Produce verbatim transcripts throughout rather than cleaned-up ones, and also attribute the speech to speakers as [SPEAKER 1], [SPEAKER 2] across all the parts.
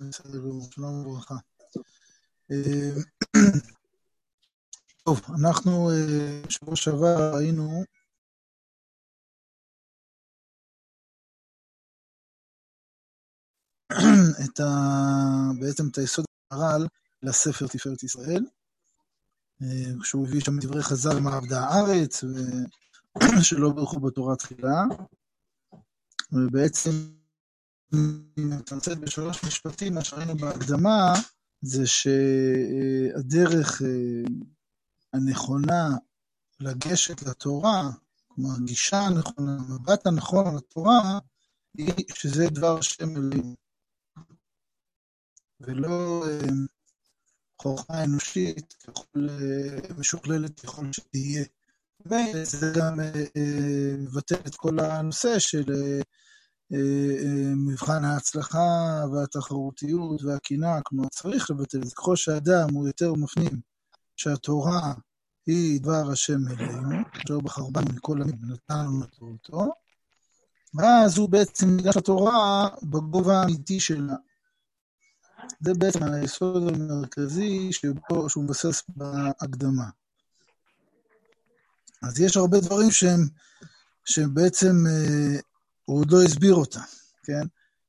[SPEAKER 1] בסדר גמור, שלום וברכה. טוב, אנחנו שבוע שעבר ראינו את ה... בעצם את היסוד הר"ל לספר תפארת ישראל, כשהוא הביא שם דברי חז"ל מה עבדה הארץ, ושלא ברכו בתורה תחילה, ובעצם מתמצת בשלוש משפטים, מה שראינו בהקדמה, זה שהדרך הנכונה לגשת לתורה, כמו הגישה הנכונה, המבט הנכון לתורה, היא שזה דבר השם אלוהים. ולא חוכמה אנושית, ככל משוכללת ככל שתהיה. וזה גם מבטל את כל הנושא של מבחן ההצלחה והתחרותיות והקינה, כמו צריך לבטל את זה. ככל שהאדם הוא יותר מפנים שהתורה היא דבר השם אלינו, אשר בחר בנו מכל עמים ונתן לנו לתורתו, ואז הוא בעצם ניגש לתורה בגובה האמיתי שלה. זה בעצם היסוד המרכזי שבו, שהוא מבסס בהקדמה. אז יש הרבה דברים שהם, שהם בעצם אה, הוא עוד לא הסביר אותם, כן?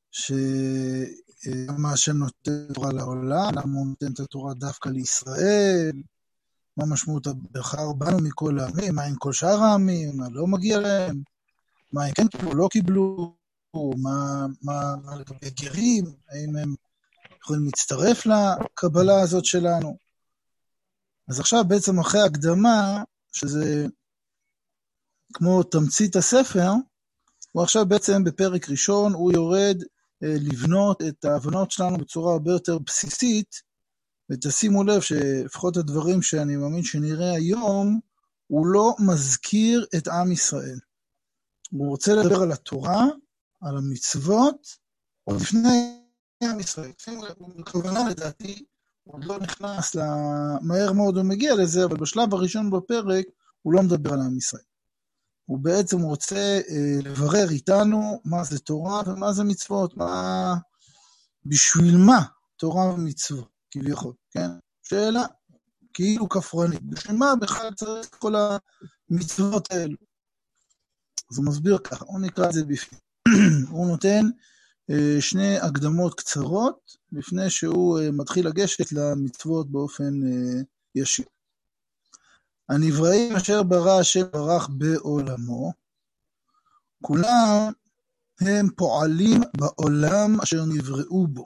[SPEAKER 1] שמה השם נותן תורה לעולם, למה הוא נותן את התורה דווקא לישראל, מה משמעות הבחר בנו מכל העמים, מה עם כל שאר העמים, מה לא מגיע להם, מה הם כן קיבלו, לא קיבלו, מה, מה, מה לגבי גרים, האם הם יכולים להצטרף לקבלה הזאת שלנו. אז עכשיו בעצם אחרי הקדמה, שזה כמו תמצית הספר, הוא עכשיו בעצם בפרק ראשון, הוא יורד אה, לבנות את ההבנות שלנו בצורה הרבה יותר בסיסית, ותשימו לב שלפחות הדברים שאני מאמין שנראה היום, הוא לא מזכיר את עם ישראל. הוא רוצה לדבר על התורה, על המצוות, עוד לפני עם ישראל. בכוונה לדעתי, הוא לא נכנס למהר מאוד הוא מגיע לזה, אבל בשלב הראשון בפרק, הוא לא מדבר על עם ישראל. הוא בעצם רוצה אה, לברר איתנו מה זה תורה ומה זה מצוות, מה, בשביל מה תורה ומצוות, כביכול, כן? שאלה, כאילו כפרנית, בשביל מה בכלל צריך את כל המצוות האלו? אז הוא מסביר ככה, הוא נקרא את זה בפנים. הוא נותן אה, שני הקדמות קצרות, לפני שהוא אה, מתחיל לגשת למצוות באופן אה, ישיר. הנבראים אשר ברא השם ברך בעולמו, כולם הם פועלים בעולם אשר נבראו בו.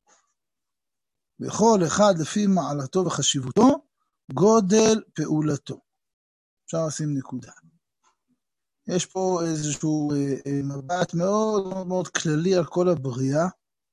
[SPEAKER 1] וכל אחד לפי מעלתו וחשיבותו, גודל פעולתו. אפשר לשים נקודה. יש פה איזשהו מבט מאוד מאוד מאוד כללי על כל הבריאה,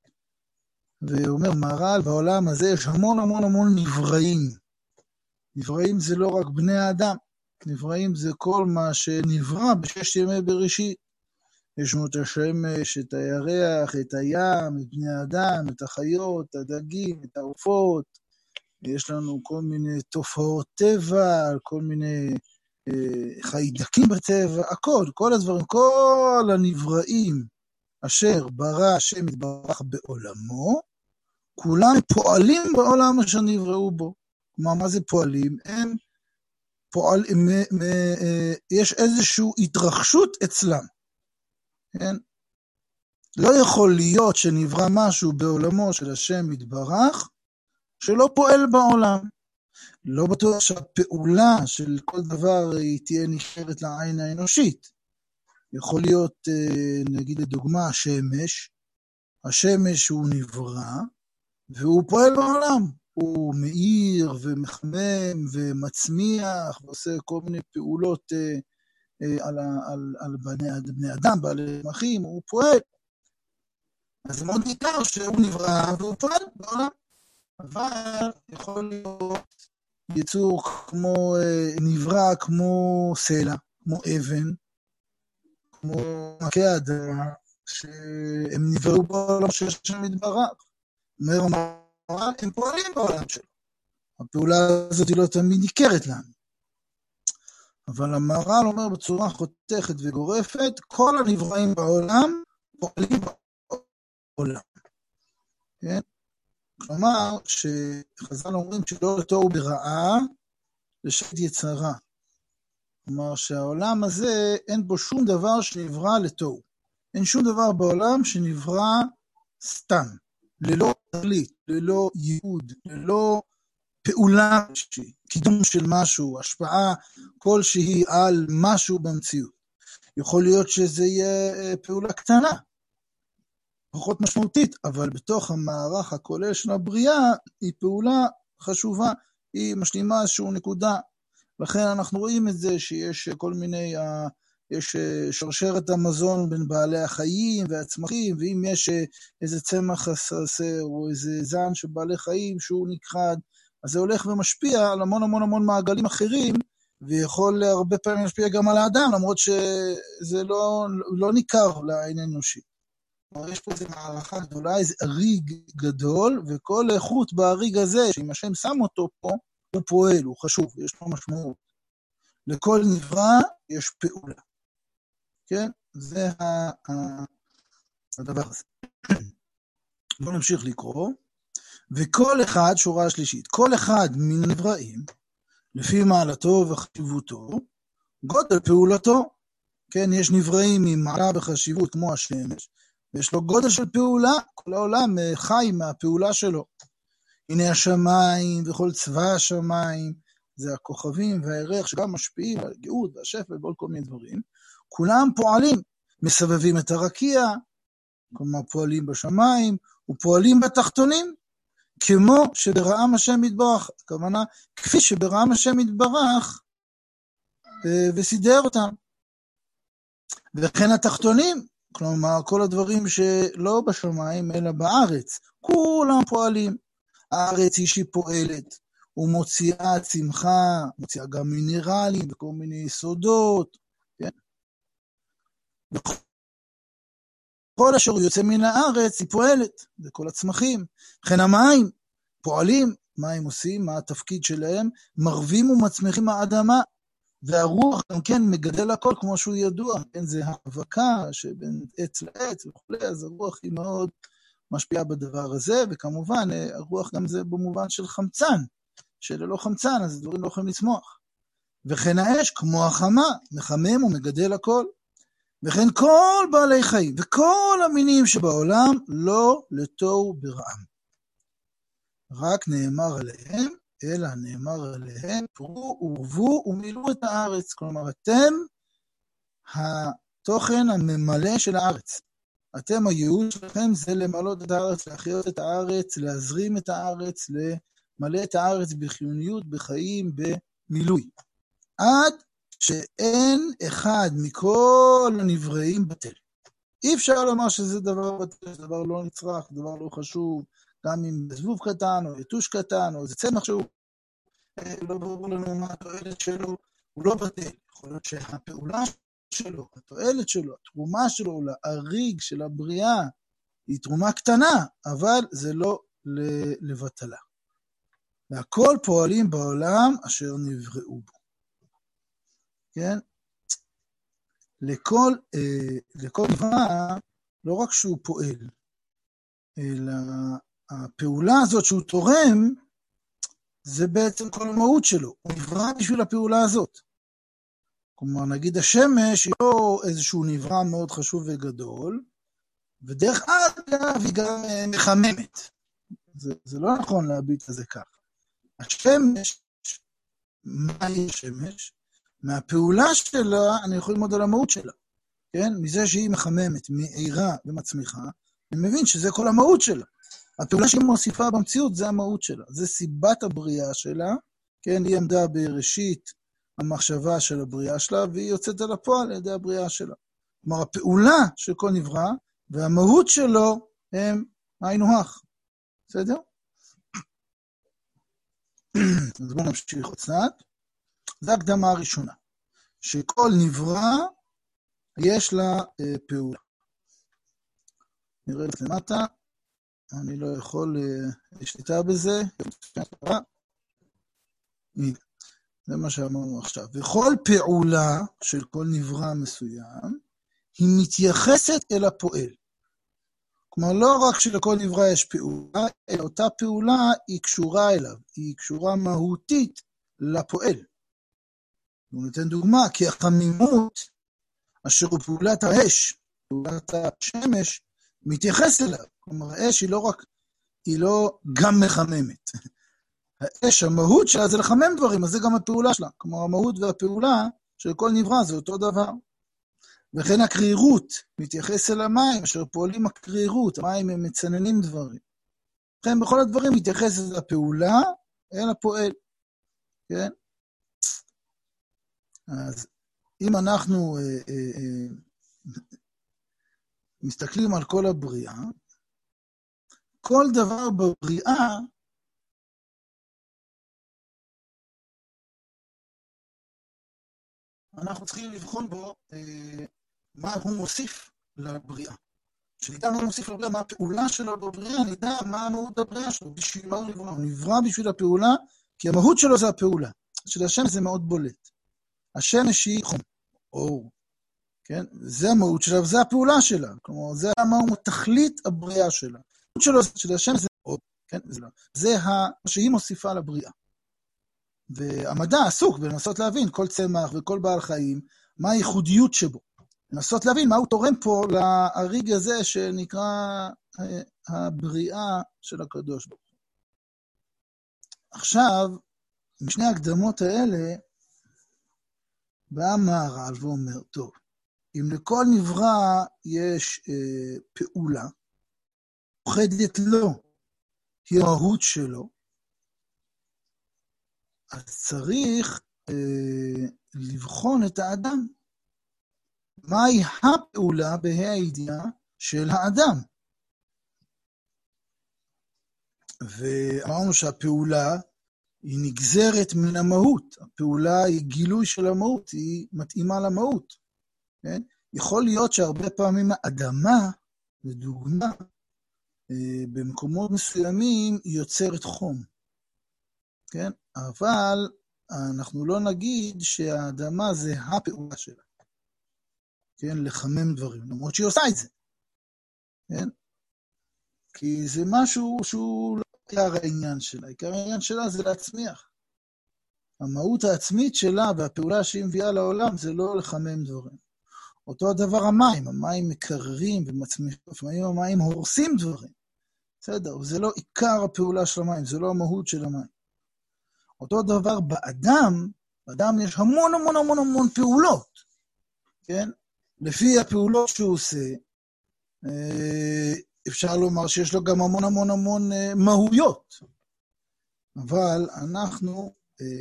[SPEAKER 1] ואומר מהר"ל, בעולם הזה יש המון המון המון נבראים. נבראים זה לא רק בני האדם, נבראים זה כל מה שנברא בששת ימי בראשית. יש לנו את השמש, את הירח, את הים, את בני האדם, את החיות, את הדגים, את העופות. יש לנו כל מיני תופעות טבע, כל מיני אה, חיידקים בטבע, הכל, כל הדברים, כל הנבראים אשר ברא השם יתברך בעולמו, כולם פועלים בעולם אשר נבראו בו. כלומר, מה זה פועלים? הם פועל, הם, הם, הם, יש איזושהי התרחשות אצלם. כן? לא יכול להיות שנברא משהו בעולמו של השם יתברך, שלא פועל בעולם. לא בטוח שהפעולה של כל דבר היא תהיה נשארת לעין האנושית. יכול להיות, נגיד לדוגמה, השמש. השמש הוא נברא, והוא פועל בעולם. הוא מאיר ומחמם ומצמיח, ועושה כל מיני פעולות אה, אה, על, על, על בני, בני אדם, בעלי צמחים, הוא פועל. אז זה מאוד ניכר שהוא נברא והוא פועל בעולם. אבל יכול להיות יצור כמו, אה, נברא כמו סלע, כמו אבן, כמו מקי אדמה, שהם נבראו בעולם שיש שם יתברך. אומר מה? הם פועלים בעולם שלו. הפעולה הזאת היא לא תמיד ניכרת לנו. אבל המהר"ל אומר בצורה חותכת וגורפת, כל הנבראים בעולם פועלים בעולם. כן? כלומר, שחז"ל אומרים שלא לתוהו ברעה, לשד יצרה. כלומר, שהעולם הזה אין בו שום דבר שנברא לתוהו. אין שום דבר בעולם שנברא סתם, ללא תכלית, ללא ייעוד, ללא פעולה, קידום של משהו, השפעה כלשהי על משהו במציאות. יכול להיות שזה יהיה פעולה קטנה, פחות משמעותית, אבל בתוך המערך הכולל של הבריאה, היא פעולה חשובה, היא משלימה איזשהו נקודה. לכן אנחנו רואים את זה שיש כל מיני, יש שרשרת המזון בין בעלי החיים והצמחים, ואם יש איזה צמח חסר או איזה זן של בעלי חיים שהוא נכחד, אז זה הולך ומשפיע על המון המון המון מעגלים אחרים, ויכול הרבה פעמים להשפיע גם על האדם, למרות שזה לא, לא ניכר לעין אנושי. יש פה איזו מערכה גדולה, איזה אריג גדול, וכל איכות באריג הזה, שאם השם שם אותו פה, הוא פועל, הוא חשוב, יש לו משמעות. לכל נברא יש פעולה. כן? זה הדבר הזה. בואו נמשיך לקרוא. וכל אחד, שורה שלישית, כל אחד מן הנבראים, לפי מעלתו וחשיבותו, גודל פעולתו. כן, יש נבראים עם מעלה וחשיבות כמו השמש, ויש לו גודל של פעולה, כל העולם חי מהפעולה שלו. הנה השמיים וכל צבא השמיים, זה הכוכבים והערך שגם משפיעים על הגאות והשפל ועל כל מיני דברים. כולם פועלים, מסבבים את הרקיע, כלומר פועלים בשמיים, ופועלים בתחתונים, כמו שברעם השם יתברך, הכוונה, כפי שברעם השם יתברך, וסידר אותם. וכן התחתונים, כלומר כל הדברים שלא בשמיים אלא בארץ, כולם פועלים. הארץ היא שהיא פועלת, ומוציאה צמחה, מוציאה גם מינרלים וכל מיני יסודות, כן? כל אשר יוצא מן הארץ היא פועלת, זה כל הצמחים. לכן המים פועלים, מה הם עושים, מה התפקיד שלהם, מרבים ומצמיחים האדמה, והרוח גם כן מגדל הכל כמו שהוא ידוע, כן? זה האבקה שבין עץ לעץ וכו', אז הרוח היא מאוד משפיעה בדבר הזה, וכמובן הרוח גם זה במובן של חמצן, שללא חמצן אז דברים לא יכולים לצמוח. וכן האש כמו החמה, מחמם ומגדל הכל. וכן כל בעלי חיים וכל המינים שבעולם לא לתוהו ברעם. רק נאמר עליהם, אלא נאמר עליהם, פרו ורבו ומילאו את הארץ. כלומר, אתם התוכן הממלא של הארץ. אתם הייעוד שלכם זה למלות את הארץ, להחיות את הארץ, להזרים את הארץ, למלא את הארץ בחיוניות, בחיים, במילוי. עד שאין אחד מכל הנבראים בטל. אי אפשר לומר שזה דבר בטל, זה דבר לא נצרך, דבר לא חשוב, גם אם זבוב קטן או יתוש קטן או איזה צמח שהוא לא ברור לנו מה התועלת שלו, הוא לא בטל. יכול להיות שהפעולה שלו, התועלת שלו, התרומה שלו לאריג של הבריאה היא תרומה קטנה, אבל זה לא לבטלה. והכל פועלים בעולם אשר נבראו בו. כן? לכל, אה, לכל דבר, לא רק שהוא פועל, אלא הפעולה הזאת שהוא תורם, זה בעצם כל המהות שלו. הוא נברא בשביל הפעולה הזאת. כלומר, נגיד השמש היא לא איזשהו נברא מאוד חשוב וגדול, ודרך אגב היא גם מחממת. זה, זה לא נכון להביט על זה כך. השמש, מה היא השמש? מהפעולה שלה אני יכול ללמוד על המהות שלה. כן? מזה שהיא מחממת, מאירה ומצמיחה, אני מבין שזה כל המהות שלה. הפעולה שהיא מוסיפה במציאות זה המהות שלה. זה סיבת הבריאה שלה. כן? היא עמדה בראשית המחשבה של הבריאה שלה, והיא יוצאת על הפועל על ידי הבריאה שלה. כלומר, הפעולה של כל נברא, והמהות שלו הם היינו הך. בסדר? אז בואו נמשיך עוד קצת. זו הקדמה הראשונה. שכל נברא יש לה אה, פעולה. נראה את למטה. אני לא יכול אה, לשליטה בזה. הנה. זה מה שאמרנו עכשיו. וכל פעולה של כל נברא מסוים, היא מתייחסת אל הפועל. כלומר, לא רק שלכל נברא יש פעולה, אלא אותה פעולה היא קשורה אליו, היא קשורה מהותית לפועל. הוא נותן דוגמה, כי החמימות, אשר הוא פעולת האש, פעולת השמש, מתייחס אליו. כלומר, האש היא לא רק, היא לא גם מחממת. האש, המהות שלה זה לחמם דברים, אז זה גם הפעולה שלה. כלומר, המהות והפעולה של כל נברא זה אותו דבר. וכן הקרירות מתייחס אל המים, אשר פועלים הקרירות, המים הם מצננים דברים. לכן בכל הדברים מתייחס אל הפעולה, אל הפועל. כן? אז אם אנחנו אה, אה, אה, מסתכלים על כל הבריאה, כל דבר בבריאה, אנחנו צריכים לבחון בו אה, מה הוא מוסיף לבריאה. שנדע מה הוא מוסיף לבריאה, מה הפעולה שלו בבריאה, נדע מה המהות בבריאה שלו, בשביל מה הוא נברא. הוא נברא בשביל הפעולה, כי המהות שלו זה הפעולה. של השמש זה מאוד בולט. השמש היא חום, אור, כן? זה המהות שלה, וזה הפעולה שלה. כלומר, זה מה תכלית הבריאה שלה. המהות שלו, של השמש זה אור, כן? זה, זה מה שהיא מוסיפה לבריאה. והמדע עסוק בלנסות להבין כל צמח וכל בעל חיים, מה הייחודיות שבו. לנסות להבין מה הוא תורם פה להריג הזה שנקרא הבריאה של הקדוש ברוך הוא. עכשיו, משני הקדמות האלה, בא מהר"ל ואומר, טוב, אם לכל נברא יש אה, פעולה, אוחדת לו, היא המהות שלו, אז צריך אה, לבחון את האדם. מהי הפעולה בה"א הידיעה של האדם? ואמרנו שהפעולה היא נגזרת מן המהות. הפעולה היא גילוי של המהות, היא מתאימה למהות. כן? יכול להיות שהרבה פעמים האדמה, לדוגמה, במקומות מסוימים היא יוצרת חום. כן? אבל אנחנו לא נגיד שהאדמה זה הפעולה שלה. כן? לחמם דברים, למרות שהיא עושה את זה. כן? כי זה משהו שהוא לא עיקר העניין שלה. עיקר העניין שלה זה להצמיח. המהות העצמית שלה והפעולה שהיא מביאה לעולם זה לא לחמם דברים. אותו הדבר המים, המים מקררים ומצמיחים, לפעמים המים הורסים דברים. בסדר, זה לא עיקר הפעולה של המים, זה לא המהות של המים. אותו דבר באדם, באדם יש המון המון המון המון פעולות, כן? לפי הפעולות שהוא עושה, אפשר לומר שיש לו גם המון המון המון מהויות. אבל אנחנו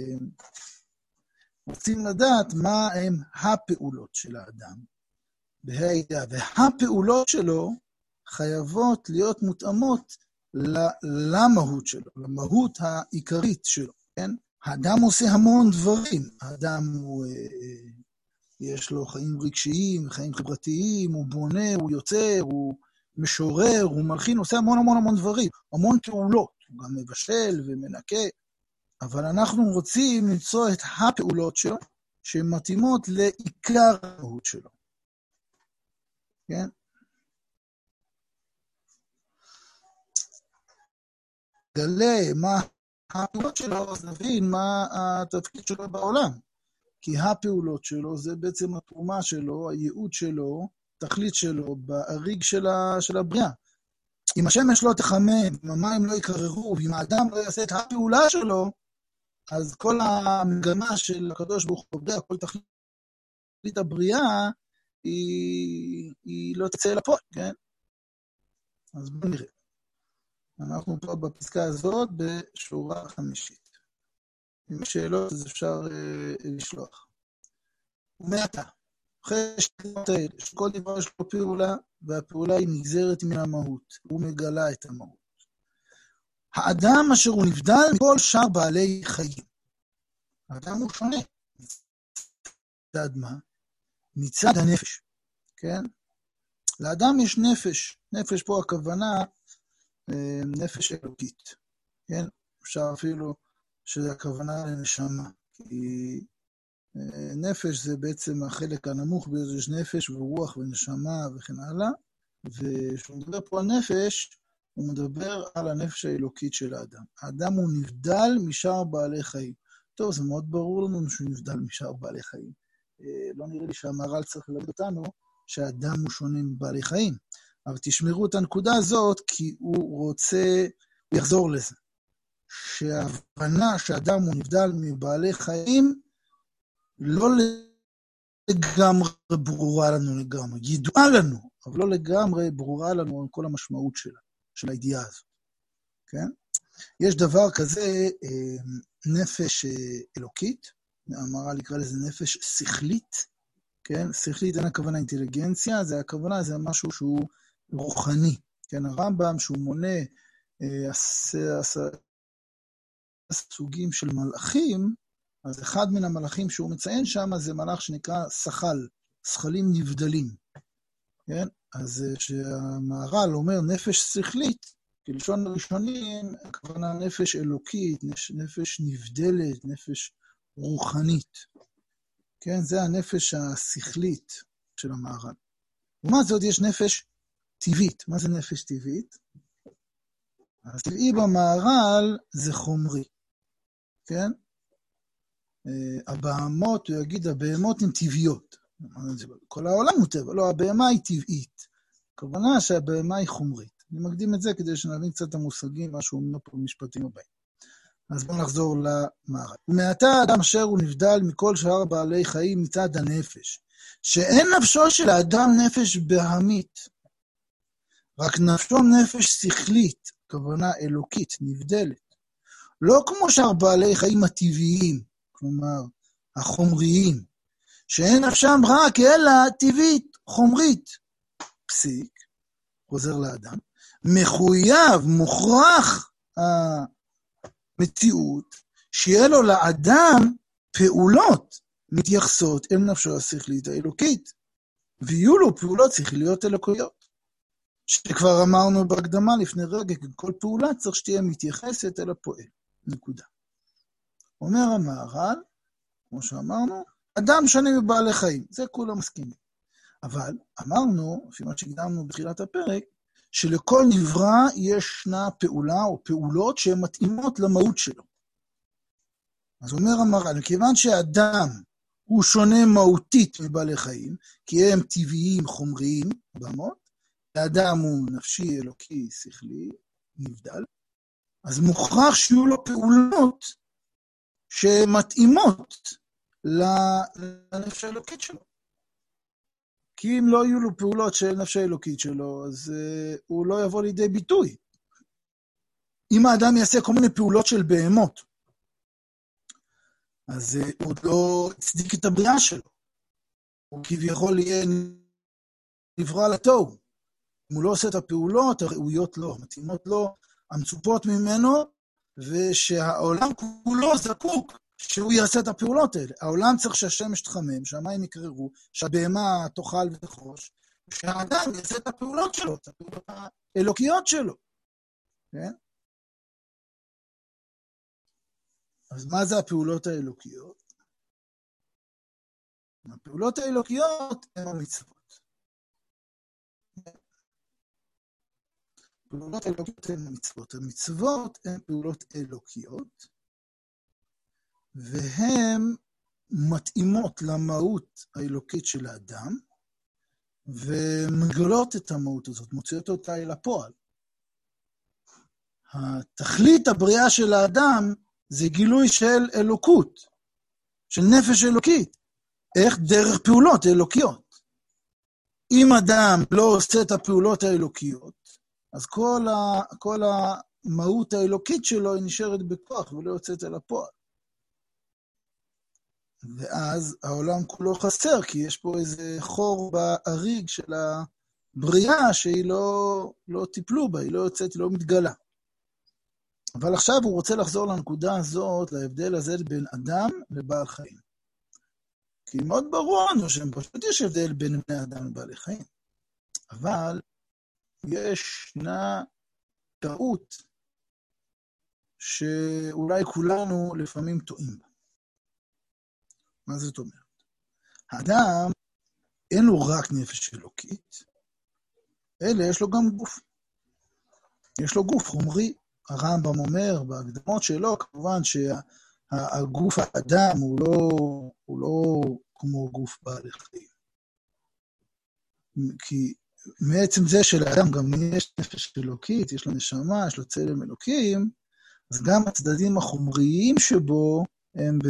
[SPEAKER 1] רוצים לדעת מה הם הפעולות של האדם. בה"א הידיעה, והפעולות שלו חייבות להיות מותאמות למהות שלו, למהות העיקרית שלו, כן? האדם עושה המון דברים. האדם הוא, יש לו חיים רגשיים, חיים חברתיים, הוא בונה, הוא יוצר, הוא משורר, הוא מלחין, הוא עושה המון המון המון דברים, המון פעולות, הוא גם מבשל ומנקה, אבל אנחנו רוצים למצוא את הפעולות שלו, שהן מתאימות לעיקר המהות שלו. כן? גלה מה הפעולות שלו, אז נבין מה התפקיד שלו בעולם. כי הפעולות שלו זה בעצם התרומה שלו, הייעוד שלו, תכלית שלו, בהריג של הבריאה. אם השמש לא תחמם, אם המים לא יקררו, ואם האדם לא יעשה את הפעולה שלו, אז כל המגמה של הקדוש ברוך הוא בבריאה, כל תכלית הבריאה, היא, היא לא תצא אל הפועל, כן? אז בואו נראה. אנחנו פה בפסקה הזאת בשורה חמישית. אם יש שאלות, אז אפשר אה, לשלוח. ומעתה, אחרי שתיות האלה, שכל דבר יש לו פעולה, והפעולה היא נגזרת מן המהות. הוא מגלה את המהות. האדם אשר הוא נבדל מכל שאר בעלי חיים. האדם הוא שונה. מצד מה? מצד הנפש. כן? לאדם יש נפש. נפש פה הכוונה נפש אלוקית. כן? אפשר אפילו שזה הכוונה לנשמה. כי נפש זה בעצם החלק הנמוך ביותר, יש נפש ורוח ונשמה וכן הלאה. וכשהוא מדבר פה על נפש, הוא מדבר על הנפש האלוקית של האדם. האדם הוא נבדל משאר בעלי חיים. טוב, זה מאוד ברור לנו שהוא נבדל משאר בעלי חיים. לא נראה לי שהמהר"ל צריך ללמד אותנו שהאדם הוא שונה מבעלי חיים. אבל תשמרו את הנקודה הזאת, כי הוא רוצה, הוא יחזור לזה. שההבנה שהאדם הוא נבדל מבעלי חיים, לא לגמרי ברורה לנו לגמרי. ידועה לנו, אבל לא לגמרי ברורה לנו על כל המשמעות שלה, של הידיעה הזאת. כן? יש דבר כזה, נפש אלוקית, המהר"ל יקרא לזה נפש שכלית, כן? שכלית אין הכוונה אינטליגנציה, זה הכוונה, זה משהו שהוא רוחני, כן? הרמב"ם שהוא מונה סוגים של מלאכים, אז אחד מן המלאכים שהוא מציין שם, זה מלאך שנקרא שכל, שכלים נבדלים, כן? אז כשהמהר"ל אומר נפש שכלית, כלשון הראשונים, הכוונה נפש אלוקית, נפש נבדלת, נפש רוחנית. כן, זה הנפש השכלית של המהר"ל. ומה זאת יש נפש טבעית. מה זה נפש טבעית? הטבעי במהר"ל זה חומרי. כן? הבהמות, הוא יגיד, הבהמות הן טבעיות. כל העולם הוא טבע, לא, הבהמה היא טבעית. הכוונה שהבהמה היא חומרית. אני מקדים את זה כדי שנבין קצת את המושגים, מה שהוא אומר פה במשפטים הבאים. אז בואו נחזור למהר"ל. ומעתה האדם אשר הוא נבדל מכל שאר בעלי חיים מצד הנפש, שאין נפשו של האדם נפש בהמית, רק נפשו נפש שכלית, כוונה אלוקית, נבדלת. לא כמו שאר בעלי חיים הטבעיים, כלומר החומריים, שאין נפשם רק אלא טבעית, חומרית. פסיק, חוזר לאדם, מחויב, מוכרח המציאות, שיהיה לו לאדם פעולות מתייחסות אל נפשו השכלית האלוקית, ויהיו לו פעולות שכליות אלוקיות. שכבר אמרנו בהקדמה לפני רגע, כל פעולה צריך שתהיה מתייחסת אל הפועל. נקודה. אומר המהר"ל, כמו שאמרנו, אדם שונה מבעלי חיים, זה כולם מסכימים. אבל אמרנו, לפי מה שהקדמנו בתחילת הפרק, שלכל נברא ישנה פעולה או פעולות שהן מתאימות למהות שלו. אז אומר המהר"ל, כיוון שהאדם הוא שונה מהותית מבעלי חיים, כי הם טבעיים חומריים, בהמות, האדם הוא נפשי, אלוקי, שכלי, נבדל, אז מוכרח שיהיו לו פעולות שמתאימות לנפש האלוקית שלו. כי אם לא יהיו לו פעולות של נפש האלוקית שלו, אז uh, הוא לא יבוא לידי ביטוי. אם האדם יעשה כל מיני פעולות של בהמות, אז uh, הוא לא הצדיק את הבריאה שלו. הוא כביכול יהיה נברא לתוהו. אם הוא לא עושה את הפעולות הראויות לו, מתאימות לו, המצופות ממנו, ושהעולם כולו זקוק שהוא יעשה את הפעולות האלה. העולם צריך שהשמש תחמם, שהמים יקררו, שהבהמה תאכל ותחרוש, שהאדם יעשה את הפעולות שלו, את הפעולות האלוקיות שלו. כן? אז מה זה הפעולות האלוקיות? הפעולות האלוקיות הן המצוות. פעולות אלוקיות הן המצוות. המצוות הן פעולות אלוקיות, והן מתאימות למהות האלוקית של האדם, ומגלות את המהות הזאת, מוציאות אותה אל הפועל. התכלית הבריאה של האדם זה גילוי של אלוקות, של נפש אלוקית. איך? דרך פעולות אלוקיות. אם אדם לא עושה את הפעולות האלוקיות, אז כל, ה, כל המהות האלוקית שלו היא נשארת בכוח ולא יוצאת אל הפועל. ואז העולם כולו חסר, כי יש פה איזה חור באריג של הבריאה שהיא לא, לא טיפלו בה, היא לא יוצאת, היא לא מתגלה. אבל עכשיו הוא רוצה לחזור לנקודה הזאת, להבדל הזה בין אדם לבעל חיים. כי מאוד ברור לנו שהם פשוט יש הבדל בין בני אדם לבעלי חיים. אבל ישנה טעות שאולי כולנו לפעמים טועים בה. מה זאת אומרת? האדם אין לו רק נפש אלוקית, אלא יש לו גם גוף. יש לו גוף חומרי. הרמב"ם אומר בהקדמות שלו, כמובן שהגוף האדם הוא לא, הוא לא כמו גוף בעלי חיים. כי מעצם זה שלאדם גם יש נפש אלוקית, יש לו נשמה, יש לו צלם אלוקים, אז גם הצדדים החומריים שבו הם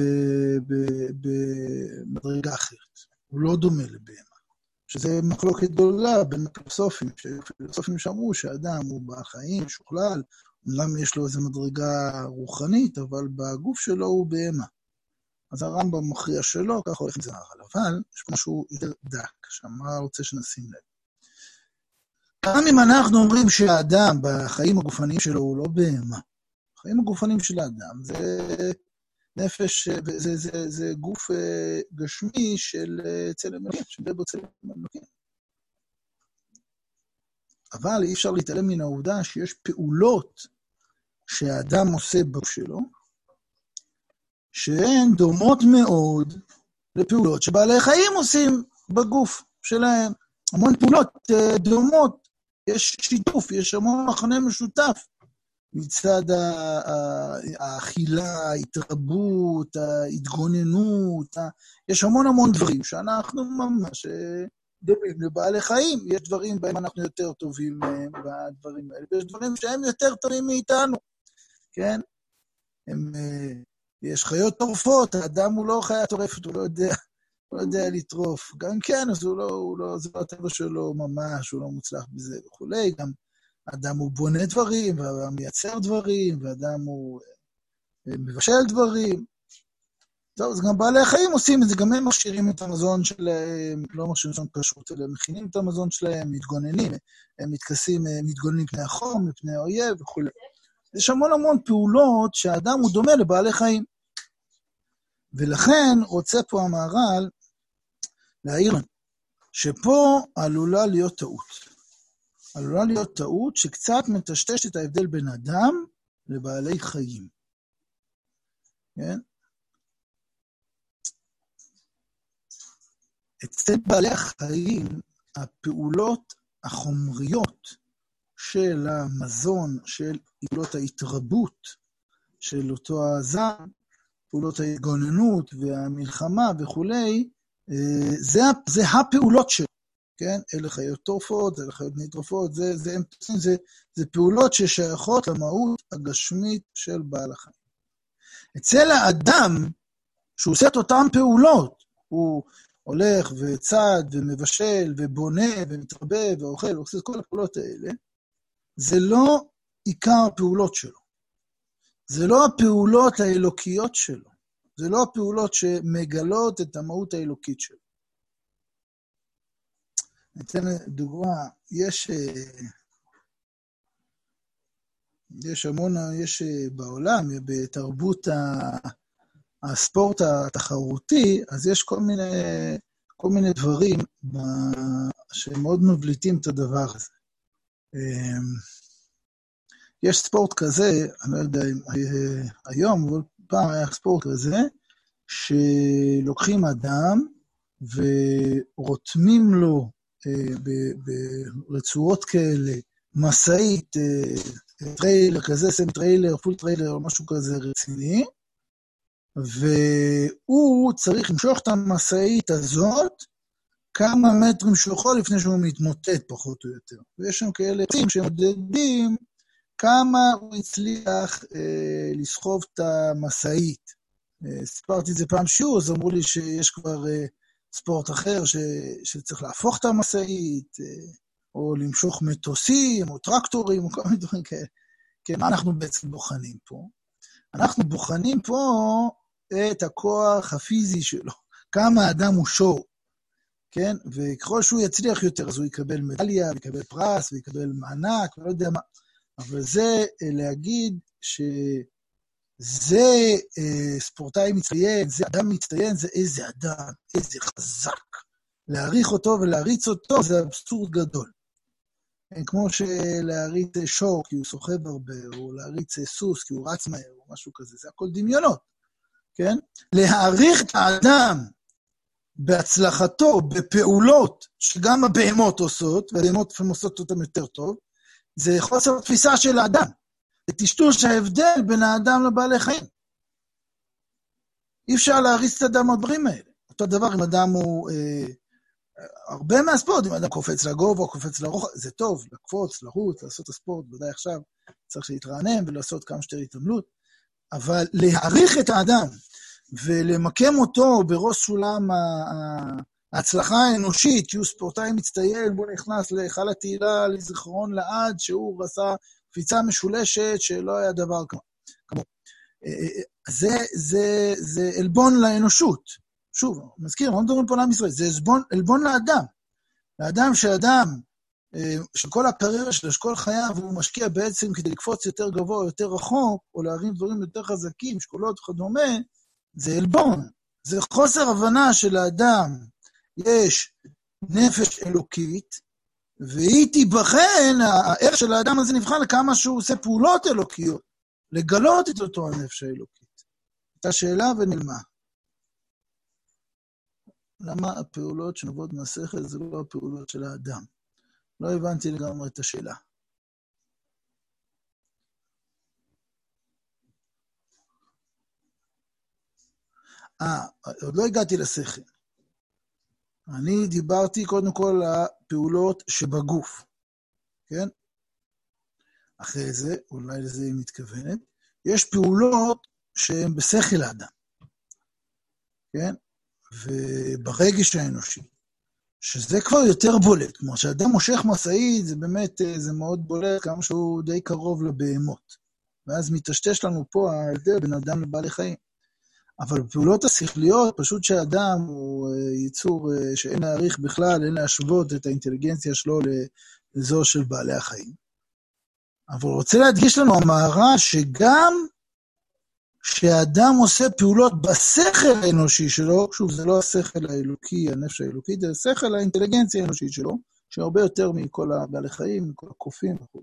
[SPEAKER 1] במדרגה אחרת. הוא לא דומה לבהמה. שזה מחלוקת גדולה בין הפילוסופים, שהפילוסופים שאמרו שהאדם הוא בעל חיים, משוכלל, למה יש לו איזו מדרגה רוחנית, אבל בגוף שלו הוא בהמה. אז הרמב"ם מכריע שלו, כך הולך עם זה הלאה. אבל יש משהו יותר דק, שהמה רוצה שנשים לב. גם אם אנחנו אומרים שהאדם בחיים הגופניים שלו הוא לא בהמה, החיים הגופניים של האדם זה נפש, זה, זה, זה גוף גשמי של צלם אלוקים, של בו צלם אלוקים. אבל אי אפשר להתעלם מן העובדה שיש פעולות שהאדם עושה בגוף שלו, שהן דומות מאוד לפעולות שבעלי חיים עושים בגוף שלהם. המון פעולות דומות, יש שיתוף, יש המון מחנה משותף. מצד האכילה, ההתרבות, ההתגוננות, יש המון המון דברים שאנחנו ממש דומים לבעלי חיים. יש דברים בהם אנחנו יותר טובים בדברים האלה, ויש דברים שהם יותר טובים מאיתנו, כן? הם, יש חיות טורפות, האדם הוא לא חיה טורפת, הוא לא יודע, הוא לא יודע לטרוף. גם כן, אז הוא לא, הוא לא, זה לא הטבע שלו ממש, הוא לא מוצלח בזה וכולי. גם אדם הוא בונה דברים, ואדם מייצר דברים, ואדם הוא מבשל דברים. טוב, אז גם בעלי החיים עושים את זה, גם הם מכשירים את המזון שלהם, לא מכשירים את כשרות, אלא מכינים את המזון שלהם, מתגוננים, הם מתכסים, מתגוננים מפני החום, מפני האויב וכו'. יש המון המון פעולות שהאדם הוא דומה לבעלי חיים. ולכן רוצה פה המהר"ל להעיר לנו, שפה עלולה להיות טעות. עלולה להיות טעות שקצת מטשטש את ההבדל בין אדם לבעלי חיים. כן? אצל בעלי החיים, הפעולות החומריות של המזון, של פעולות ההתרבות, של אותו הזן, פעולות ההתגוננות והמלחמה וכולי, זה, זה הפעולות שלו. כן? אלה חיות טורפות, אלה חיות נטרופות, זה, זה, זה, זה, זה פעולות ששייכות למהות הגשמית של בעל החיים. אצל האדם, שהוא עושה את אותם פעולות, הוא הולך וצד ומבשל ובונה ומתרבה ואוכל, הוא עושה את כל הפעולות האלה, זה לא עיקר הפעולות שלו. זה לא הפעולות האלוקיות שלו. זה לא הפעולות שמגלות את המהות האלוקית שלו. ניתן דוגמה, יש, יש המון, יש בעולם, בתרבות הספורט התחרותי, אז יש כל מיני, כל מיני דברים שמאוד מבליטים את הדבר הזה. יש ספורט כזה, אני לא יודע אם היום, אבל פעם היה ספורט כזה, שלוקחים אדם ורותמים לו ברצועות כאלה, מסעית, טריילר כזה, סם טריילר, פול טריילר, או משהו כזה רציני, והוא צריך למשוך את המסעית הזאת, כמה מטרים שהוא יכול לפני שהוא מתמוטט פחות או יותר. ויש שם כאלה עצים שמודדים כמה הוא הצליח אה, לסחוב את המסעית. אה, סיפרתי את זה פעם שיעור, אז אמרו לי שיש כבר אה, ספורט אחר ש, שצריך להפוך את המסעית, אה, או למשוך מטוסים, או טרקטורים, או כל מיני דברים כאלה. כן, מה אנחנו בעצם בוחנים פה? אנחנו בוחנים פה את הכוח הפיזי שלו, כמה האדם הוא שור, כן? וככל שהוא יצליח יותר, אז הוא יקבל מדליה, יקבל פרס, ויקבל מענק, ולא יודע מה. אבל זה להגיד שזה אה, ספורטאי מצטיין, זה אדם מצטיין, זה איזה אדם, איזה חזק. להעריך אותו ולהריץ אותו, זה אבסורד גדול. כמו שלהריץ שור, כי הוא סוחב הרבה, או להריץ סוס, כי הוא רץ מהר, או משהו כזה, זה הכל דמיונות, כן? להעריך את האדם בהצלחתו, בפעולות שגם הבהמות עושות, והבהמות עושות אותם יותר טוב, זה חוסר תפיסה של האדם. זה טשטוש ההבדל בין האדם לבעלי חיים. אי אפשר להריץ את האדם הדברים האלה. אותו דבר אם אדם הוא... אה, הרבה מהספורט, אם אדם קופץ לגובה או קופץ לרוחב, זה טוב, לקפוץ, לרוץ, לעשות את הספורט, ודאי עכשיו צריך להתרענן ולעשות כמה שתר התעמלות, אבל להעריך את האדם ולמקם אותו בראש סולם ההצלחה האנושית, כי הוא ספורטאי מצטיין, בוא נכנס להיכל התהילה, לזיכרון לעד, שהוא עשה קפיצה משולשת שלא היה דבר כמו. זה, זה, זה אלבון לאנושות. שוב, מזכיר, לא מדברים פה לעם ישראל, זה אלבון, אלבון לאדם. לאדם שאדם, שכל הקריירה שלו, שכל חייו, הוא משקיע בעצם כדי לקפוץ יותר גבוה, יותר רחוק, או להרים דברים יותר חזקים, שקולות וכדומה, זה אלבון. זה חוסר הבנה של האדם, יש נפש אלוקית, והיא תיבחן, הערך של האדם הזה נבחן לכמה שהוא עושה פעולות אלוקיות, לגלות את אותו הנפש האלוקית. הייתה שאלה ונלמה. למה הפעולות שנובעות מהשכל זה לא הפעולות של האדם? לא הבנתי לגמרי את השאלה. אה, עוד לא הגעתי לשכל. אני דיברתי קודם כל על הפעולות שבגוף, כן? אחרי זה, אולי לזה היא מתכוונת, יש פעולות שהן בשכל האדם, כן? וברגש האנושי, שזה כבר יותר בולט, כמו שאדם מושך משאית, זה באמת, זה מאוד בולט, כמה שהוא די קרוב לבהמות, ואז מתשתש לנו פה ההבדל בין אדם לבעלי חיים. אבל בפעולות השכליות, פשוט שהאדם הוא ייצור שאין להעריך בכלל, אין להשוות את האינטליגנציה שלו לזו של בעלי החיים. אבל רוצה להדגיש לנו המהר"ל שגם שהאדם עושה פעולות בשכל האנושי שלו, שוב, זה לא השכל האלוקי, הנפש האלוקי, זה השכל האינטליגנציה האנושית שלו, שהרבה יותר מכל הבעלי חיים, מכל הקופים וכו'.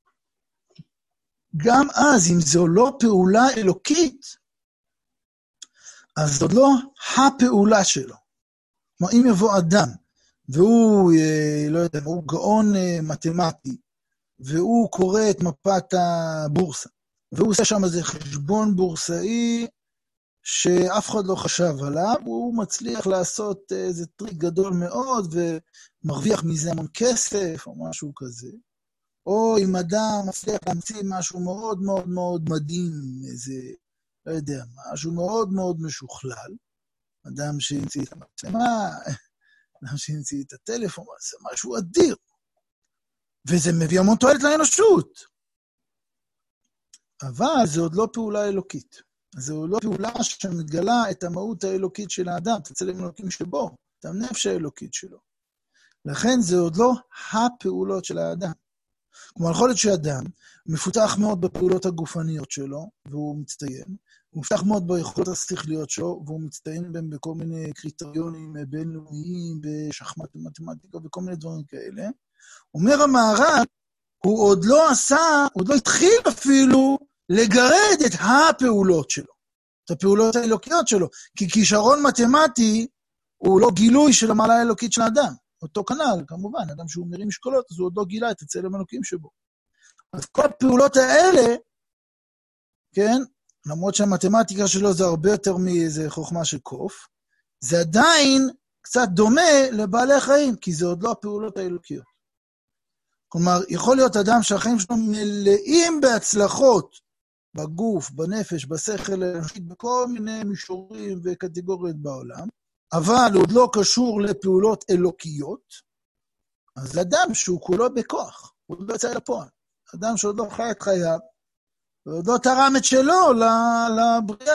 [SPEAKER 1] גם אז, אם זו לא פעולה אלוקית, אז זאת לא הפעולה שלו. כלומר, אם יבוא אדם, והוא, לא יודע, הוא גאון מתמטי, והוא קורא את מפת הבורסה, והוא עושה שם איזה חשבון בורסאי, שאף אחד לא חשב עליו, הוא מצליח לעשות איזה טריק גדול מאוד, ומרוויח מזה המון כסף, או משהו כזה. או אם אדם מצליח להמציא משהו מאוד מאוד מאוד מדהים, איזה... לא יודע, משהו מאוד מאוד משוכלל, אדם שהמציא את המצלמה, אדם שהמציא את הטלפון, זה משהו אדיר, וזה מביא המון תועלת לאנושות, אבל זה עוד לא פעולה אלוקית, זה עוד לא פעולה שמתגלה את המהות האלוקית של האדם, את הצלם האלוקים שבו, את הנפש האלוקית שלו, לכן זה עוד לא הפעולות של האדם, כמו יכול להיות שאדם מפותח מאוד בפעולות הגופניות שלו, והוא מצטיין, הוא מפתח מאוד ביכולות השכליות שלו, והוא מצטיין בהם בכל מיני קריטריונים בינלאומיים, בשחמט ומתמטיקה וכל מיני דברים כאלה. אומר המהר"ל, הוא עוד לא עשה, עוד לא התחיל אפילו לגרד את הפעולות שלו, את הפעולות האלוקיות שלו, כי כישרון מתמטי הוא לא גילוי של המעלה האלוקית של האדם. אותו כנ"ל, כמובן, אדם שהוא מרים משקולות, אז הוא עוד לא גילה את הצלם האלוקים שבו. אז כל הפעולות האלה, כן, למרות שהמתמטיקה שלו זה הרבה יותר מאיזה חוכמה של קוף, זה עדיין קצת דומה לבעלי חיים, כי זה עוד לא הפעולות האלוקיות. כלומר, יכול להיות אדם שהחיים שלו מלאים בהצלחות, בגוף, בנפש, בשכל האנושית, בכל מיני מישורים וקטגוריות בעולם, אבל עוד לא קשור לפעולות אלוקיות, אז אדם שהוא כולו בכוח, הוא עוד לא יצא אל הפועל. אדם שעוד לא חי את חייו, ועוד לא תרם את שלו לבריאה.